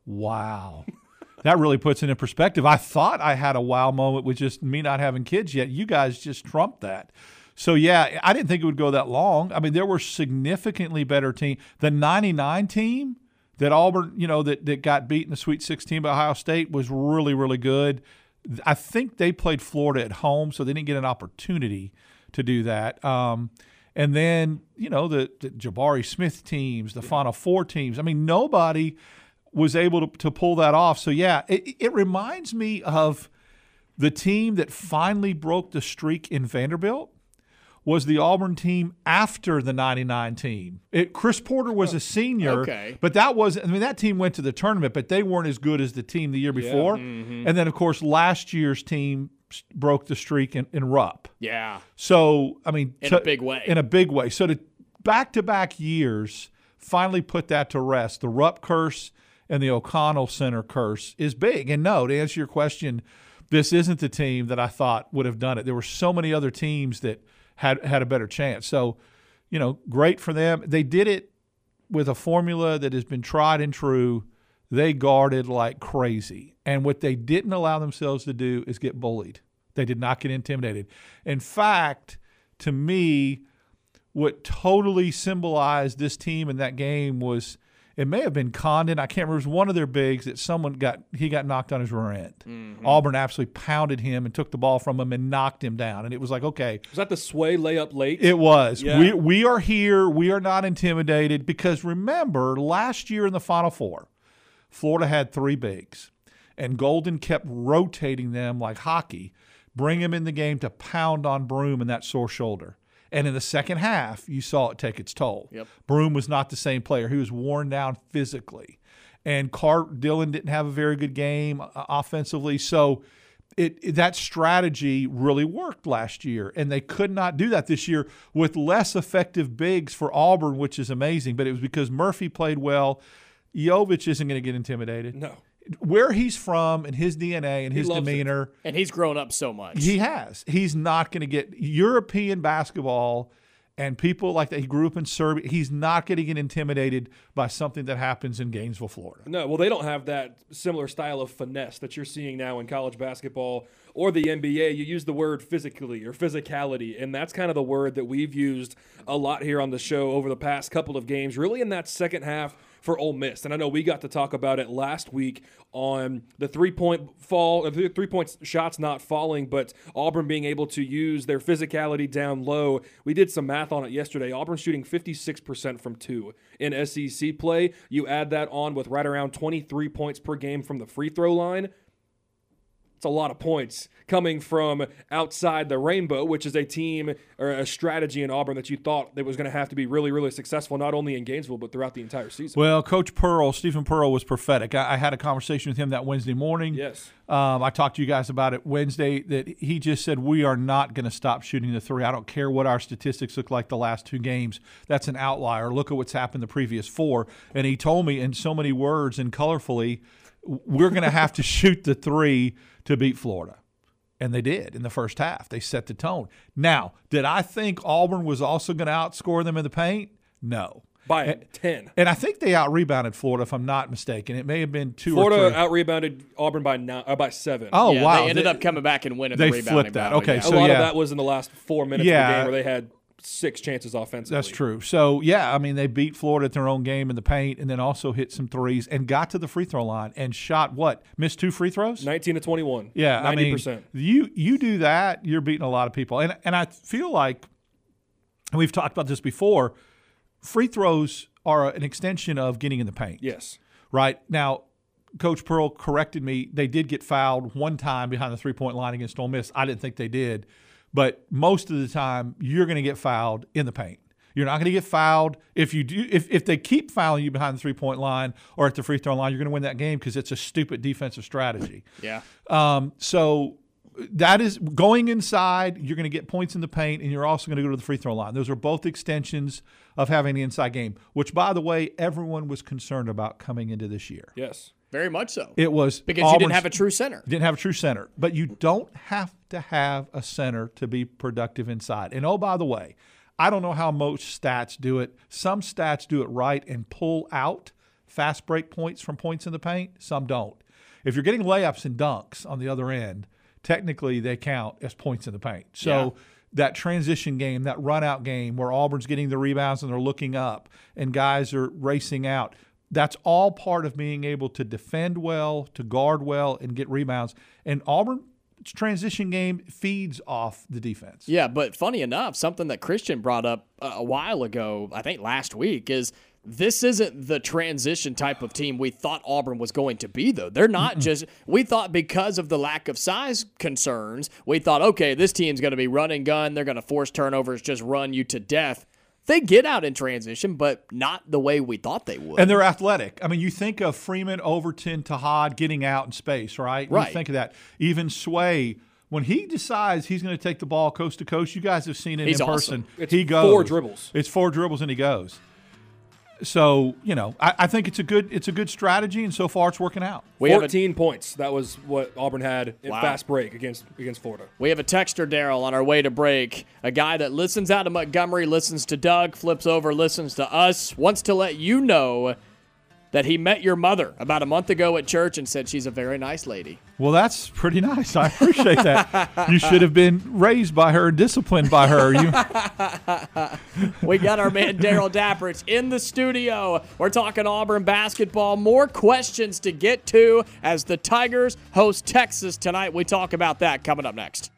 Wow, that really puts it in perspective. I thought I had a wow moment with just me not having kids yet. You guys just trumped that. So yeah, I didn't think it would go that long. I mean, there were significantly better teams. The ninety-nine team that Auburn, you know, that, that got beat in the Sweet sixteen by Ohio State was really, really good. I think they played Florida at home, so they didn't get an opportunity to do that. Um, and then, you know, the, the Jabari Smith teams, the Final Four teams. I mean, nobody was able to, to pull that off. So, yeah, it, it reminds me of the team that finally broke the streak in Vanderbilt. Was the Auburn team after the ninety-nine team. It, Chris Porter was a senior, okay. but that wasn't – I mean, that team went to the tournament, but they weren't as good as the team the year before. Yeah. Mm-hmm. And then, of course, last year's team broke the streak in, in Rupp. Yeah. So, I mean – In a big way. In a big way. So, to back-to-back years finally put that to rest. The Rupp curse and the O'Connell Center curse is big. And, no, to answer your question, this isn't the team that I thought would have done it. There were so many other teams that – had had a better chance. So, you know, great for them. They did it with a formula that has been tried and true. They guarded like crazy. And what they didn't allow themselves to do is get bullied. They did not get intimidated. In fact, to me, what totally symbolized this team in that game was it may have been Condon. I can't remember. It was one of their bigs that someone got – he got knocked on his rear end. Mm-hmm. Auburn absolutely pounded him and took the ball from him and knocked him down. And it was like, okay. Was that the Sway layup late? It was. Yeah. We, we are here. We are not intimidated because remember, last year in the Final Four, Florida had three bigs. And Golden kept rotating them like hockey, bring him in the game to pound on Broome in that sore shoulder. And in the second half, you saw it take its toll. Yep. Broome was not the same player. He was worn down physically. And Cart Dillon didn't have a very good game uh, offensively. So it, it that strategy really worked last year. And they could not do that this year with less effective bigs for Auburn, which is amazing. But it was because Murphy played well. Jovic isn't going to get intimidated. No. Where he's from and his D N A and his demeanor. It. And he's grown up so much. He has. He's not going to get – European basketball And people like that, he grew up in Serbia. He's not going to get intimidated by something that happens in Gainesville, Florida. No, well, they don't have that similar style of finesse that you're seeing now in college basketball or the N B A. You use the word physically or physicality, and that's kind of the word that we've used a lot here on the show over the past couple of games, really in that second half for Ole Miss. And I know we got to talk about it last week on the three-point fall, the three-point shots not falling, but Auburn being able to use their physicality down low. We did some math on it yesterday. Auburn shooting fifty-six percent from two in S E C play. You add that on with right around twenty-three points per game from the free throw line. It's a lot of points coming from outside the rainbow, which is a team or a strategy in Auburn that you thought that was going to have to be really, really successful, not only in Gainesville, but throughout the entire season. Well, Coach Pearl, Stephen Pearl, was prophetic. I, I had a conversation with him that Wednesday morning. Yes. Um, I talked to you guys about it Wednesday, that he just said, we are not going to stop shooting the three. I don't care what our statistics look like the last two games. That's an outlier. Look at what's happened the previous four. And he told me in so many words and colorfully, we're going to have to shoot the three to beat Florida. And they did in the first half. They set the tone. Now, did I think Auburn was also going to outscore them in the paint? No. By and, ten. And I think they out-rebounded Florida, if I'm not mistaken. It may have been two Florida or three. Florida out-rebounded Auburn by nine, uh, by seven. Oh, yeah, wow. They ended they, up coming back and winning they the rebounding flipped that. battle. Okay, yeah. so a lot yeah. of that was in the last four minutes Yeah. of the game where they had six chances offensively. That's true. So, yeah, I mean, they beat Florida at their own game in the paint and then also hit some threes and got to the free throw line and shot what? Missed two free throws? nineteen to twenty-one. Yeah, ninety percent. I mean, you you do that, you're beating a lot of people. And and I feel like, and we've talked about this before, free throws are an extension of getting in the paint. Yes. Right? Now, Coach Pearl corrected me. They did get fouled one time behind the three-point line against Ole Miss. I didn't think they did. But most of the time, you're going to get fouled in the paint. You're not going to get fouled if you do. If, if they keep fouling you behind the three-point line or at the free throw line, you're going to win that game because it's a stupid defensive strategy. Yeah. Um, so that is going inside. You're going to get points in the paint, and you're also going to go to the free throw line. Those are both extensions of having the inside game, which, by the way, everyone was concerned about coming into this year. Yes. Very much so. It was because Auburn's, you didn't have a true center. Didn't have a true center. But you don't have to have a center to be productive inside. And, oh, by the way, I don't know how most stats do it. Some stats do it right and pull out fast break points from points in the paint. Some don't. If you're getting layups and dunks on the other end, technically they count as points in the paint. So yeah. that transition game, that run-out game where Auburn's getting the rebounds and they're looking up and guys are racing out, that's all part of being able to defend well, to guard well, and get rebounds. And Auburn's transition game feeds off the defense. Yeah, but funny enough, something that Christian brought up a while ago, I think last week, is this isn't the transition type of team we thought Auburn was going to be, though. They're not Mm-mm. just – we thought because of the lack of size concerns, we thought, okay, this team's going to be run and gun. They're going to force turnovers, just run you to death. They get out in transition, but not the way we thought they would. And they're athletic. I mean, you think of Freeman, Overton, Tahad getting out in space, right? Right. You think of that. Even Sway, when he decides he's going to take the ball coast to coast, you guys have seen it he's in awesome. person. It's he goes. four dribbles. It's four dribbles and he goes. So, you know, I, I think it's a good it's a good strategy, and so far it's working out. We fourteen a, points. That was what Auburn had in wow. fast break against against Florida. We have a texter, Daryl, on our way to break. A guy that listens out of Montgomery, listens to Doug, flips over, listens to us, wants to let you know that he met your mother about a month ago at church and said she's a very nice lady. Well, that's pretty nice. I appreciate that. You should have been raised by her and disciplined by her. You. We got our man Daryl Dapprich in the studio. We're talking Auburn basketball. More questions to get to as the Tigers host Texas tonight. We talk about that coming up next.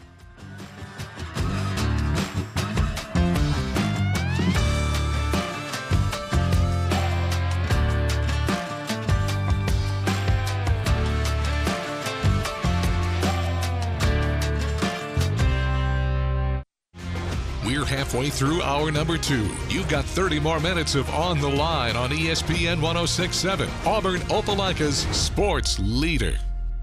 We're halfway through hour number two. You've got thirty more minutes of On the Line on E S P N one oh six point seven, Auburn Opelika's sports leader.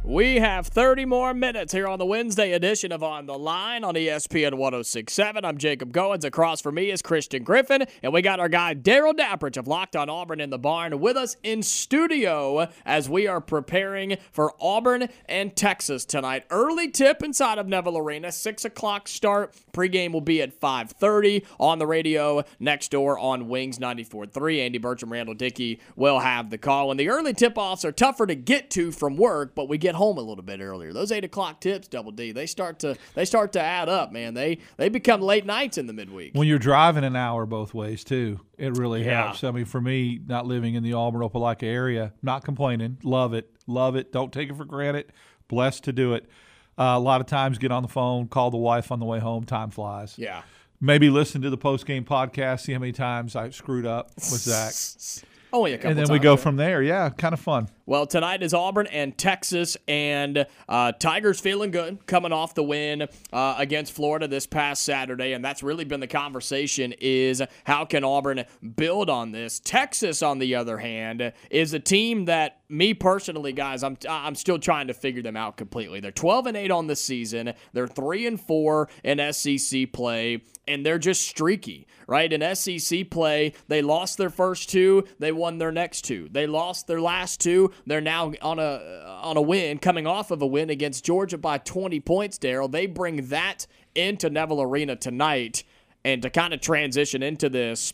We have thirty more minutes here on the Wednesday edition of On the Line on E S P N one oh six point seven. I'm Jacob Goins. Across from me is Christian Griffin. And we got our guy Daryl Dapprich of Locked on Auburn in the barn with us in studio as we are preparing for Auburn and Texas tonight. Early tip inside of Neville Arena. six o'clock start. Pregame will be at five thirty on the radio next door on Wings ninety-four point three. Andy Bertram, Randall Dickey will have the call. And the early tip-offs are tougher to get to from work, but we get home a little bit earlier. Those eight o'clock tips, Double D, they start to they start to add up, man. They they become late nights in the midweek. When you're driving an hour both ways too, it really Yeah. helps. I mean, for me, not living in the Auburn-Opelika area, not complaining, love it, love it. Don't take it for granted. Blessed to do it. Uh, a lot of times, get on the phone, call the wife on the way home. Time flies. Yeah. Maybe listen to the post-game podcast, see how many times I screwed up with Zach. Only a couple And then times, we go yeah. from there. Yeah, kind of fun. Well, tonight is Auburn and Texas, and uh, Tigers feeling good, coming off the win uh, against Florida this past Saturday, and that's really been the conversation is how can Auburn build on this? Texas, on the other hand, is a team that me personally, guys, I'm I'm still trying to figure them out completely. They're twelve and eight on the season. They're three and four in S E C play, and they're just streaky, right? In S E C play, they lost their first two, they won their next two. They lost their last two. They're now on a on a win, coming off of a win against Georgia by twenty points, Daryl. They bring that into Neville Arena tonight. And to kind of transition into this,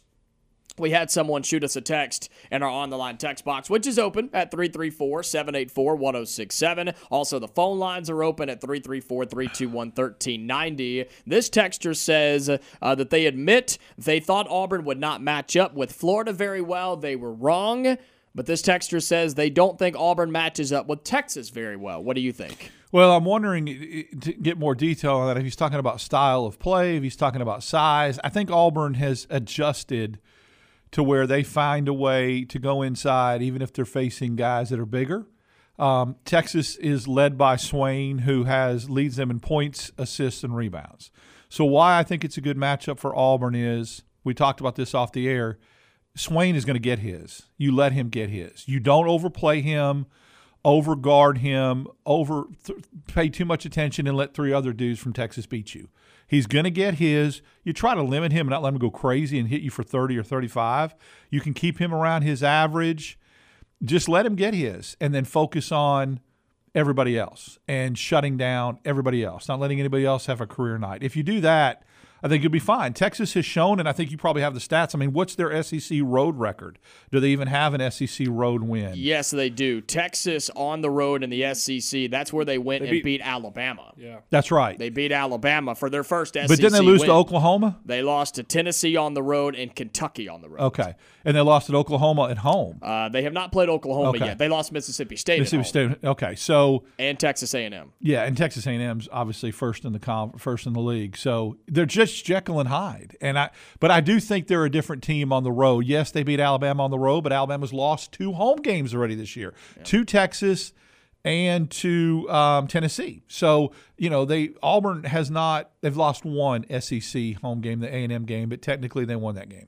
we had someone shoot us a text in our On the Line text box, which is open at three three four, seven eight four, one oh six seven. Also, the phone lines are open at three three four, three two one, one three nine oh. This texter says uh, that they admit they thought Auburn would not match up with Florida very well. They were wrong. But this texter says they don't think Auburn matches up with Texas very well. What do you think? Well, I'm wondering to get more detail on that. If he's talking about style of play, if he's talking about size, I think Auburn has adjusted to where they find a way to go inside, even if they're facing guys that are bigger. Um, Texas is led by Swain, who has leads them in points, assists, and rebounds. So why I think it's a good matchup for Auburn is, we talked about this off the air, Swain is going to get his. You let him get his. You don't overplay him, overguard him, over th- pay too much attention and let three other dudes from Texas beat you. He's going to get his. You try to limit him and not let him go crazy and hit you for thirty or thirty-five. You can keep him around his average. Just let him get his and then focus on everybody else and shutting down everybody else, not letting anybody else have a career night. If you do that, I think you'll be fine. Texas has shown, and I think you probably have the stats. I mean, what's their S E C road record? Do they even have an S E C road win? Yes, they do. Texas on the road in the S E C, that's where they went They and beat- beat Alabama. Yeah. That's right. They beat Alabama for their first S E C But didn't they lose win. to Oklahoma? They lost to Tennessee on the road and Kentucky on the road. Okay. And they lost at Oklahoma at home. Uh, they have not played Oklahoma Okay. yet. They lost Mississippi State, Mississippi at home State. Okay. So, and Texas A and M. yeah, and Texas A and M's obviously first in the com- first in the league. So they're just Jekyll and Hyde. And I, but I do think they're a different team on the road. Yes, they beat Alabama on the road, but Alabama's lost two home games already this year, yeah. to Texas and to um, Tennessee. So you know they Auburn has not. They've lost one S E C home game, the A and M game, but technically they won that game.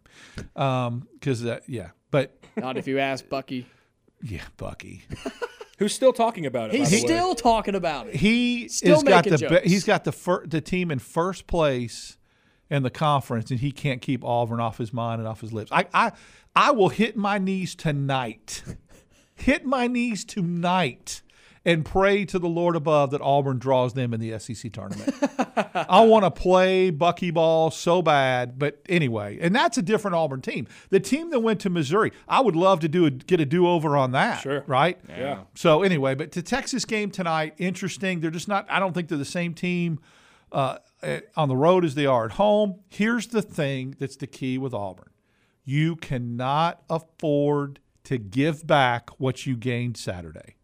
Um, because uh, yeah, but Not if you ask Bucky. yeah, Bucky. Who's still talking about it? He's by the way? still talking about it. He Still has got making the jokes. be- he's got the fir- the team in first place in the conference, and he can't keep Auburn off his mind and off his lips. I I, I will hit my knees tonight, hit my knees tonight, and pray to the Lord above that Auburn draws them in the S E C tournament. I want to play Bucky ball so bad, but anyway, and that's a different Auburn team. The team that went to Missouri, I would love to do a, get a do-over on that. Sure. Right? Yeah. So anyway, but the Texas game tonight, interesting. They're just not – I don't think they're the same team uh, on the road as they are at home. Here's the thing that's the key with Auburn. You cannot afford to give back what you gained Saturday.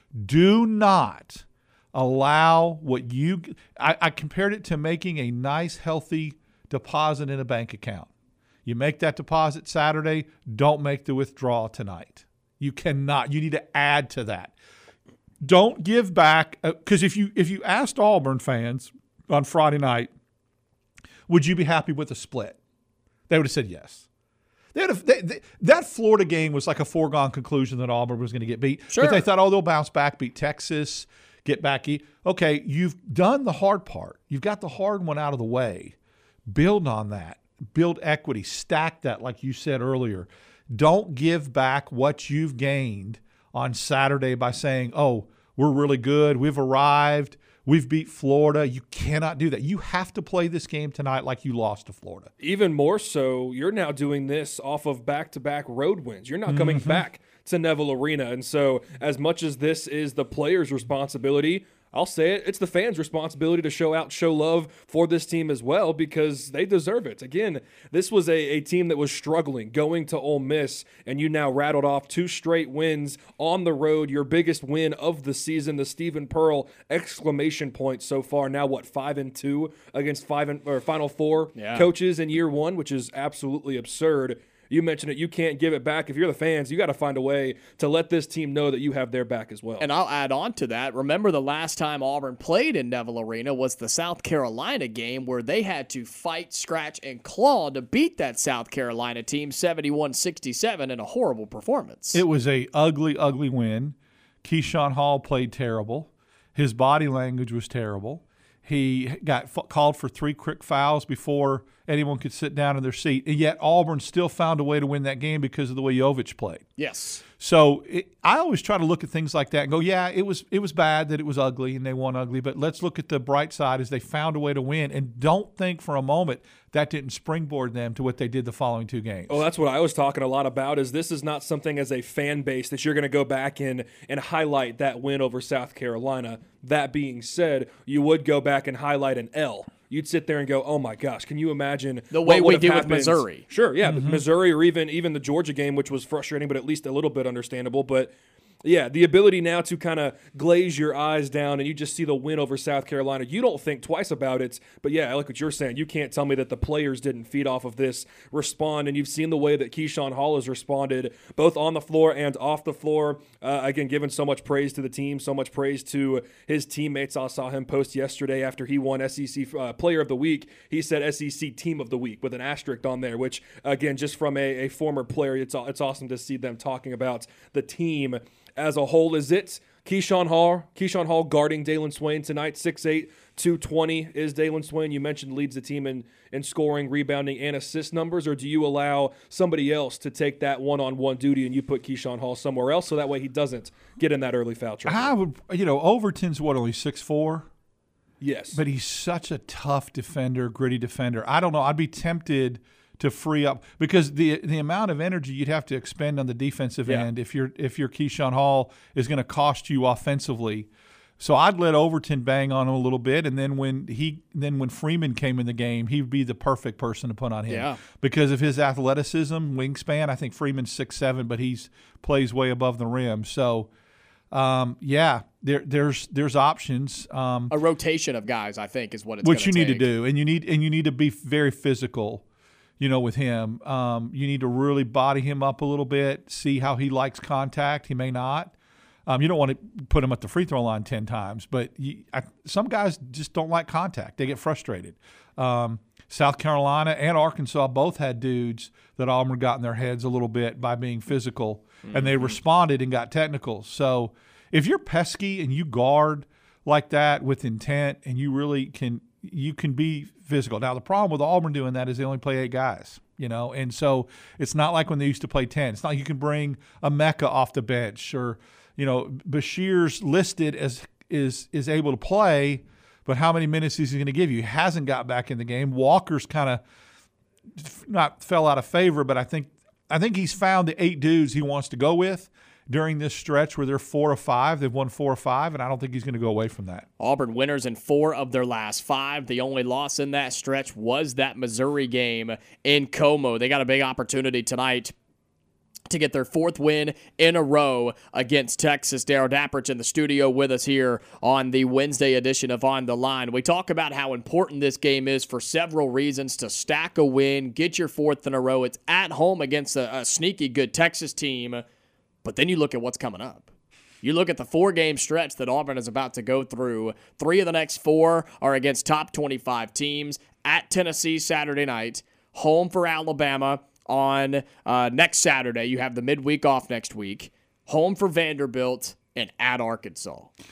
Do not allow what you I, I compared it to making a nice, healthy deposit in a bank account. You make that deposit Saturday, don't make the withdrawal tonight. You cannot. You need to add to that. Don't give back because if you if you asked Auburn fans on Friday night, would you be happy with a split? They would have said yes. They have, they, they, that Florida game was like a foregone conclusion that Auburn was going to get beat. Sure. But they thought, oh, they'll bounce back, beat Texas, get back. E- okay, you've done the hard part. You've got the hard one out of the way. Build on that. Build equity. Stack that, like you said earlier. Don't give back what you've gained on Saturday by saying, oh, we're really good. We've arrived. We've beat Florida. You cannot do that. You have to play this game tonight like you lost to Florida. Even more so, you're now doing this off of back-to-back road wins. You're not coming mm-hmm. back to Neville Arena. And so as much as this is the players' responsibility, I'll say it, it's the fans' responsibility to show out, show love for this team as well because they deserve it. Again, this was a, a team that was struggling going to Ole Miss, and you now rattled off two straight wins on the road, your biggest win of the season, the Stephen Pearl exclamation point so far. Now, what, five and two against five and or Final Four yeah. coaches in year one, which is absolutely absurd. You mentioned it. You can't give it back. If you're the fans, you got to find a way to let this team know that you have their back as well. And I'll add on to that. Remember the last time Auburn played in Neville Arena was the South Carolina game where they had to fight, scratch, and claw to beat that South Carolina team seventy-one sixty-seven in a horrible performance. It was a ugly, ugly win. Keyshawn Hall played terrible. His body language was terrible. He got f- called for three quick fouls before anyone could sit down in their seat. And yet Auburn still found a way to win that game because of the way Jovic played. Yes. So it, I always try to look at things like that and go, yeah, it was it was bad that it was ugly and they won ugly, but let's look at the bright side as they found a way to win. And don't think for a moment that didn't springboard them to what they did the following two games. Oh, that's what I was talking a lot about is this is not something as a fan base that you're going to go back in and highlight that win over South Carolina. That being said, you would go back and highlight an L. You'd sit there and go, oh, my gosh, can you imagine the way we did happened? with Missouri? Sure, yeah, mm-hmm. Missouri or even, even the Georgia game, which was frustrating but at least a little bit understandable. But, yeah, the ability now to kind of glaze your eyes down and you just see the win over South Carolina. You don't think twice about it. But, yeah, I like what you're saying. You can't tell me that the players didn't feed off of this, respond. And you've seen the way that Keyshawn Hall has responded both on the floor and off the floor. Uh, again, giving so much praise to the team, so much praise to his teammates. I saw him post yesterday after he won S E C uh, Player of the Week. He said S E C Team of the Week with an asterisk on there, which, again, just from a, a former player, it's, it's awesome to see them talking about the team as a whole. Is it Keyshawn Hall? Keyshawn Hall guarding Dalen Swain tonight, six eight, two twenty is Dalen Swain. You mentioned leads the team in, in scoring, rebounding, and assist numbers, or do you allow somebody else to take that one-on-one duty and you put Keyshawn Hall somewhere else so that way he doesn't get in that early foul trouble? I would, you know, Overton's what, only six four? Yes. But he's such a tough defender, gritty defender. I don't know. I'd be tempted to free up because the the amount of energy you'd have to expend on the defensive yeah. end if you're if your Keyshawn Hall is going to cost you offensively. So I'd let Overton bang on him a little bit, and then when he then when Freeman came in the game, he'd be the perfect person to put on him yeah. because of his athleticism, wingspan. I think Freeman's six seven, but he's plays way above the rim. So um, yeah, there there's there's options. Um, a rotation of guys, I think, is what it's what you take. need to do, and you need and you need to be very physical. You know, with him, um, you need to really body him up a little bit, see how he likes contact. He may not. Um, you don't want to put him at the free throw line ten times, but you, I, some guys just don't like contact. They get frustrated. Um, South Carolina and Arkansas both had dudes that Auburn got in their heads a little bit by being physical, mm-hmm. and they responded and got technical. So if you're pesky and you guard like that with intent and you really can – you can be physical. Now, the problem with Auburn doing that is they only play eight guys, you know, and so it's not like when they used to play ten. It's not like you can bring a Mecca off the bench or, you know, Bashir's listed as is is able to play, but how many minutes is he going to give you? He hasn't got back in the game. Walker's kind of not fell out of favor, but I think I think he's found the eight dudes he wants to go with during this stretch where they're four or five. They've won four or five, and I don't think he's going to go away from that. Auburn winners in four of their last five. The only loss in that stretch was that Missouri game in Como. They got a big opportunity tonight to get their fourth win in a row against Texas. Darrell Dapprich in the studio with us here on the Wednesday edition of On the Line. We talk about how important this game is for several reasons to stack a win, get your fourth in a row. It's at home against a, a sneaky good Texas team. But then you look at what's coming up. You look at the four-game stretch that Auburn is about to go through. Three of the next four are against top twenty-five teams. At Tennessee Saturday night. Home for Alabama on uh, next Saturday. You have the midweek off next week. Home for Vanderbilt and at Arkansas.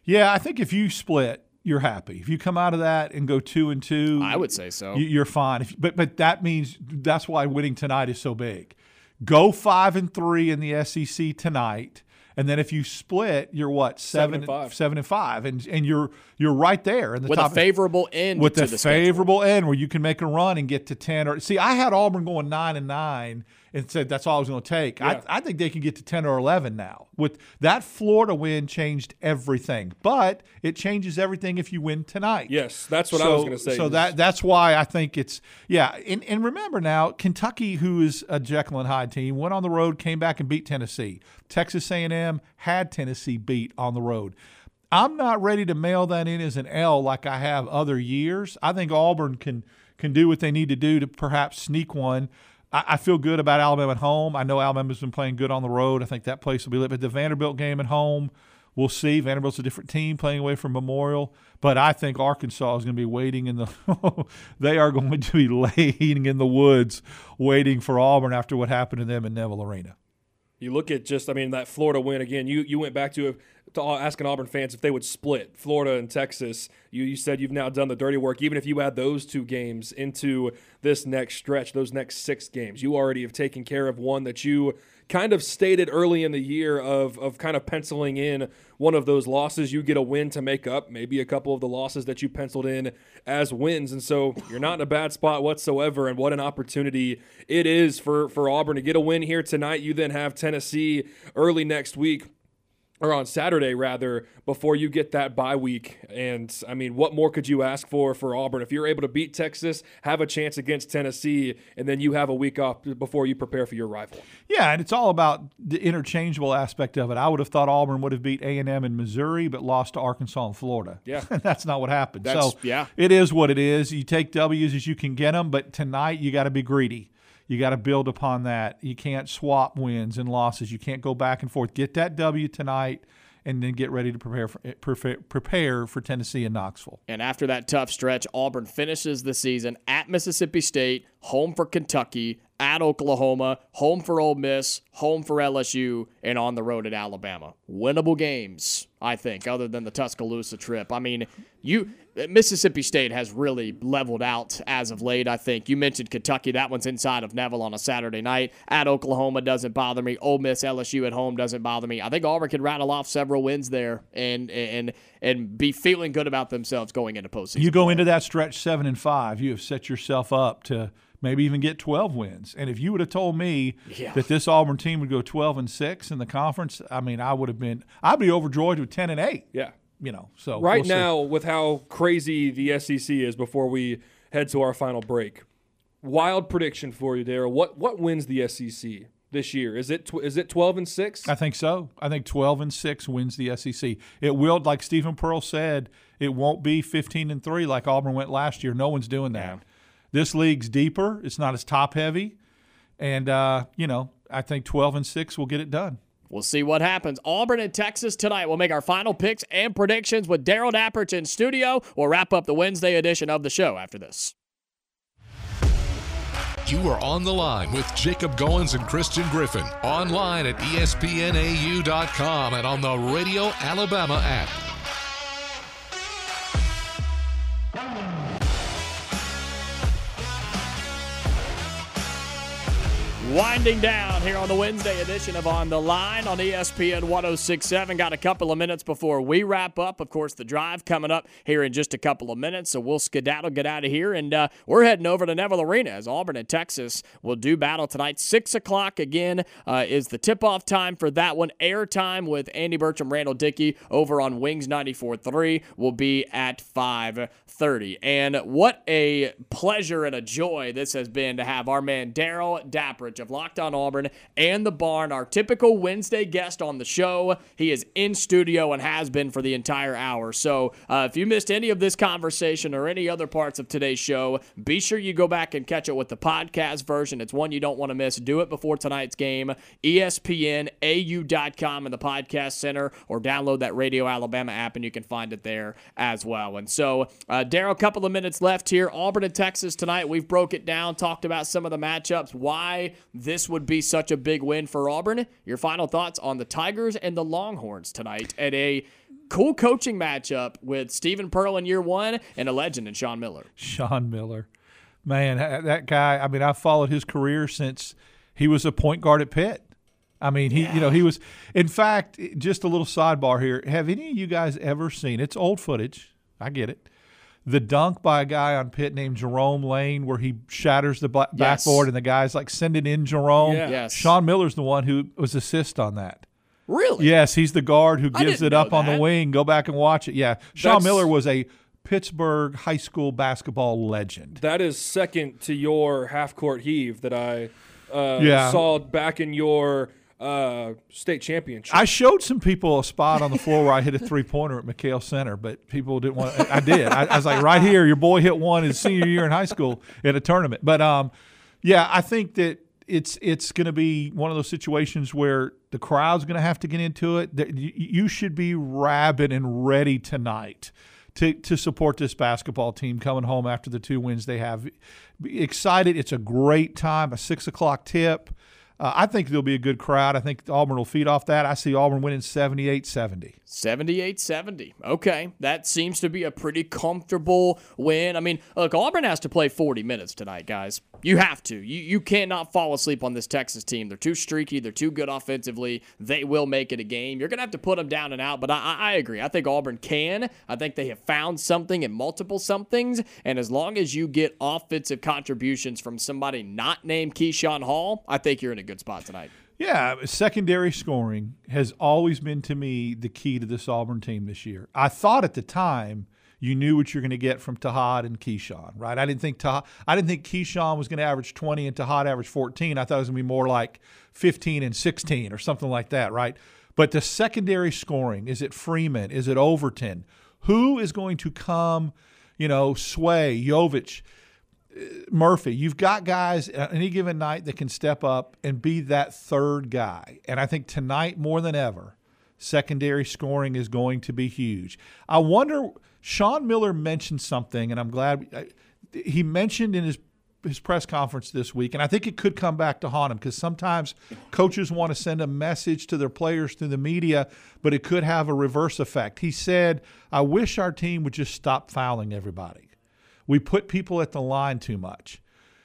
Yeah, I think if you split, you're happy. If you come out of that and go two and two, I would say so. you- You're fine. If, but but that means that's why winning tonight is so big. Go five and three in the S E C tonight, and then if you split, you're what Seven seven and five. seven and five, and and you're you're right there in the With top a favorable end with to the, the schedule. favorable end where you can make a run and get to ten. Or see, I had Auburn going nine and nine and said that's all I was going to take. Yeah. I, I think they can get to ten or eleven now. With that Florida win changed everything, but it changes everything if you win tonight. Yes, that's what I So- was going to say. So that that's why I think it's yeah. And, and remember now, Kentucky, who is a Jekyll and Hyde team, went on the road, came back and beat Tennessee. Texas A and M had Tennessee beat on the road. I'm not ready to mail that in as an L like I have other years. I think Auburn can can do what they need to do to perhaps sneak one. I, I feel good about Alabama at home. I know Alabama's been playing good on the road. I think that place will be lit. But the Vanderbilt game at home, we'll see. Vanderbilt's a different team playing away from Memorial. But I think Arkansas is going to be waiting in the – they are going to be laying in the woods waiting for Auburn after what happened to them in Neville Arena. You look at just, I mean, that Florida win again. You you went back to, to all- asking Auburn fans if they would split Florida and Texas. You you said you've now done the dirty work. Even if you add those two games into this next stretch, those next six games, you already have taken care of one that you kind of stated early in the year of of kind of penciling in one of those losses. You get a win to make up maybe a couple of the losses that you penciled in as wins. And so you're not in a bad spot whatsoever. And what an opportunity it is for, for Auburn to get a win here tonight. You then have Tennessee early next week, or on Saturday rather, before you get that bye week. And I mean, what more could you ask for for Auburn? If you're able to beat Texas, have a chance against Tennessee, and then you have a week off before you prepare for your rival. Yeah, and it's all about the interchangeable aspect of it. I would have thought Auburn would have beat A and M in Missouri but lost to Arkansas and Florida. Yeah. That's not what happened. That's- so yeah. it is what it is. You take W's as you can get them, but tonight you got to be greedy. You got to build upon that. You can't swap wins and losses. You can't go back and forth. Get that W tonight and then get ready to prepare for prepare, prepare for Tennessee and Knoxville. And after that tough stretch, Auburn finishes the season at Mississippi State, home for Kentucky, at Oklahoma, home for Ole Miss, home for L S U, and on the road at Alabama. Winnable games, I think, other than the Tuscaloosa trip. I mean, you Mississippi State has really leveled out as of late, I think. You mentioned Kentucky. That one's inside of Neville on a Saturday night. At Oklahoma doesn't bother me. Ole Miss, L S U at home doesn't bother me. I think Auburn can rattle off several wins there and and and be feeling good about themselves going into postseason. You go into that stretch seven and five, you have set yourself up to maybe even get twelve wins. And if you would have told me Yeah. that this Auburn team would go twelve and six in the conference, I mean, I would have been I'd be overjoyed with ten and eight. Yeah. You know, so Right we'll see. now, with how crazy the S E C is before we head to our final break, wild prediction for you, Daryl. What what wins the S E C this year? Is it tw- is it twelve and six? I think so. I think twelve and six wins the S E C. It will, like Stephen Pearl said, it won't be fifteen and three like Auburn went last year. No one's doing that. Yeah. This league's deeper. It's not as top heavy, and uh, you know, I think twelve and six will get it done. We'll see what happens. Auburn and Texas tonight. We'll make our final picks and predictions with Daryl Dapprich in studio. We'll wrap up the Wednesday edition of the show after this. You are on the line with Jacob Goins and Christian Griffin. Online at E S P N A U dot com and on the Radio Alabama app. Winding down here on the Wednesday edition of On the Line on E S P N one oh six point seven. Got a couple of minutes before we wrap up. Of course, the drive coming up here in just a couple of minutes, so we'll skedaddle, get out of here, and uh, we're heading over to Neville Arena as Auburn and Texas will do battle tonight. six o'clock again uh, is the tip-off time for that one. Air time with Andy Bertram, Randall Dickey over on Wings ninety-four point three will be at five thirty. And what a pleasure and a joy this has been to have our man Daryl Dapprich of Locked On Auburn and the Barn, our typical Wednesday guest on the show. He is in studio and has been for the entire hour. So uh, if you missed any of this conversation or any other parts of today's show, be sure you go back and catch it with the podcast version. It's one you don't want to miss. Do it before tonight's game. E S P N A U dot com in the podcast center, or download that Radio Alabama app and you can find it there as well. And so, uh, Daryl, a couple of minutes left here. Auburn and Texas tonight. We've broke it down, talked about some of the matchups, why this would be such a big win for Auburn. Your final thoughts on the Tigers and the Longhorns tonight at a cool coaching matchup with Stephen Pearl in year one and a legend in Sean Miller. Sean Miller. Man, that guy, I mean, I've followed his career since he was a point guard at Pitt. I mean, he, yeah. you know, he was, in fact, just a little sidebar here. Have any of you guys ever seen, it's old footage, I get it, the dunk by a guy on Pitt named Jerome Lane where he shatters the black yes. backboard and the guy's like, send it in, Jerome? Yeah. Yes. Sean Miller's the one who was assist on that. Really? Yes, he's the guard who gives it up on the wing. Go back and watch it. Yeah, Sean That's, Miller was a Pittsburgh high school basketball legend. That is second to your half-court heave that I uh, yeah. saw back in your uh, state championship. I showed some people a spot on the floor where I hit a three-pointer at McHale Center, but people didn't want to. I did. I, I was like, right here, your boy hit one his senior year in high school at a tournament. But, um, yeah, I think that it's it's going to be one of those situations where the crowd's going to have to get into it. You should be rabid and ready tonight to to support this basketball team coming home after the two wins they have. Excited. It's a great time, a six o'clock tip. Uh, I think there'll be a good crowd. I think Auburn will feed off that. I see Auburn winning seventy-eight seventy. seventy-eight seventy. Okay. That seems to be a pretty comfortable win. I mean, look, Auburn has to play forty minutes tonight, guys. You have to. You you cannot fall asleep on this Texas team. They're too streaky. They're too good offensively. They will make it a game. You're going to have to put them down and out, but I, I agree. I think Auburn can. I think they have found something and multiple somethings, and as long as you get offensive contributions from somebody not named Keyshawn Hall, I think you're in a good spot tonight. Yeah, secondary scoring has always been, to me, the key to this Auburn team this year. I thought at the time you knew what you're going to get from Tahad and Keyshawn, right? I didn't think Tahad, I didn't think Keyshawn was going to average twenty and Tahad average fourteen. I thought it was going to be more like fifteen and sixteen or something like that, right? But the secondary scoring, is it Freeman? Is it Overton? Who is going to come, you know, Sway, Jovic, Murphy? You've got guys at any given night that can step up and be that third guy. And I think tonight more than ever, secondary scoring is going to be huge. I wonder, Sean Miller mentioned something, and I'm glad he mentioned in his his press conference this week, and I think it could come back to haunt him because sometimes coaches want to send a message to their players through the media, but it could have a reverse effect. He said, I wish our team would just stop fouling everybody. We put people at the line too much.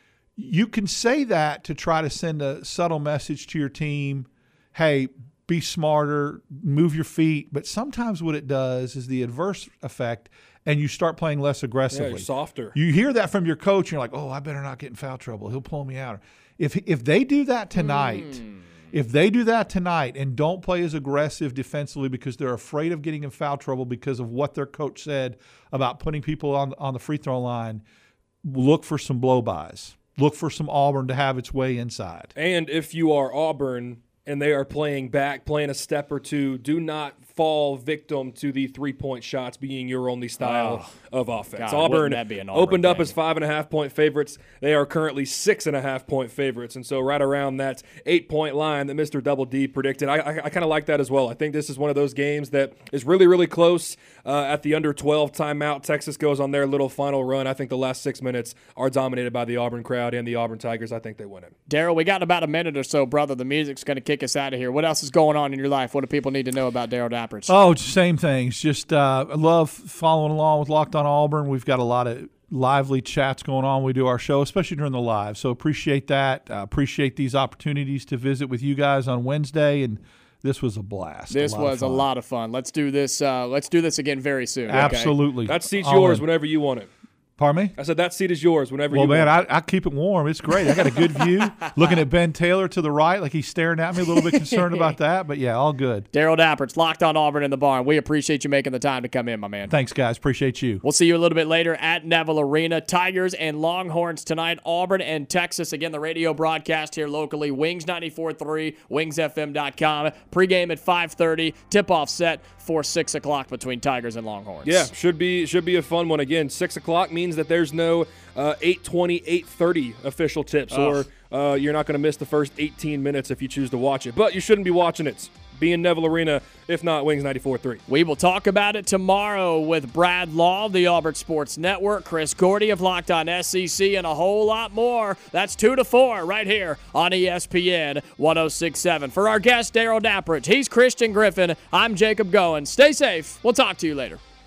You can say that to try to send a subtle message to your team, hey, be smarter, move your feet. But sometimes what it does is the adverse effect, and you start playing less aggressively. Yeah, you're softer. You hear that from your coach, and you're like, oh, I better not get in foul trouble. He'll pull me out. If if they do that tonight, mm. if they do that tonight and don't play as aggressive defensively because they're afraid of getting in foul trouble because of what their coach said about putting people on, on the free throw line, look for some blow-bys. Look for some Auburn to have its way inside. And if you are Auburn and they are playing back, playing a step or two, do not fall victim to the three-point shots being your only style oh, of offense. God, Auburn, Auburn opened thing. up as five-and-a-half-point favorites. They are currently six-and-a-half-point favorites, and so right around that eight-point line that Mister Double D predicted. I, I, I kind of like that as well. I think this is one of those games that is really, really close. Uh, at the under twelve timeout, Texas goes on their little final run. I think the last six minutes are dominated by the Auburn crowd and the Auburn Tigers. I think they win it. Daryl, we got about a minute or so, brother. The music's going to kick us out of here. What else is going on in your life? What do people need to know about Daryl Dapprich? Oh, same things. Just uh, I love following along with Locked on Auburn. We've got a lot of lively chats going on. We do our show, especially during the live. So appreciate that. Uh, appreciate these opportunities to visit with you guys on Wednesday, and this was a blast. This a was a lot of fun. Let's do this. Uh, let's do this again very soon. Absolutely. Okay? That seat's All yours in. Whenever you want it. Pardon me? I said that seat is yours whenever well, you man, want it. Well, man, I, I keep it warm. It's great. I got a good view. Looking at Ben Taylor to the right like he's staring at me, a little bit concerned about that. But, yeah, all good. Daryl Dapprich, Locked on Auburn in the barn. We appreciate you making the time to come in, my man. Thanks, guys. Appreciate you. We'll see you a little bit later at Neville Arena. Tigers and Longhorns tonight. Auburn and Texas. Again, the radio broadcast here locally. Wings ninety-four point three, wings f m dot com. Pregame at five thirty. Tip-off set for six o'clock between Tigers and Longhorns. Yeah, should be should be a fun one. Again, six o'clock means that there's no uh, eight twenty, eight thirty official tips, Ugh. or uh, you're not going to miss the first eighteen minutes if you choose to watch it. But you shouldn't be watching it. be in Neville Arena, if not Wings ninety-four three. We will talk about it tomorrow with Brad Law of the Auburn Sports Network, Chris Gordy of Locked On S E C, and a whole lot more. That's two to four right here on E S P N one oh six point seven. For our guest, Daryl Dapprich, he's Christian Griffin. I'm Jacob Goen. Stay safe. We'll talk to you later.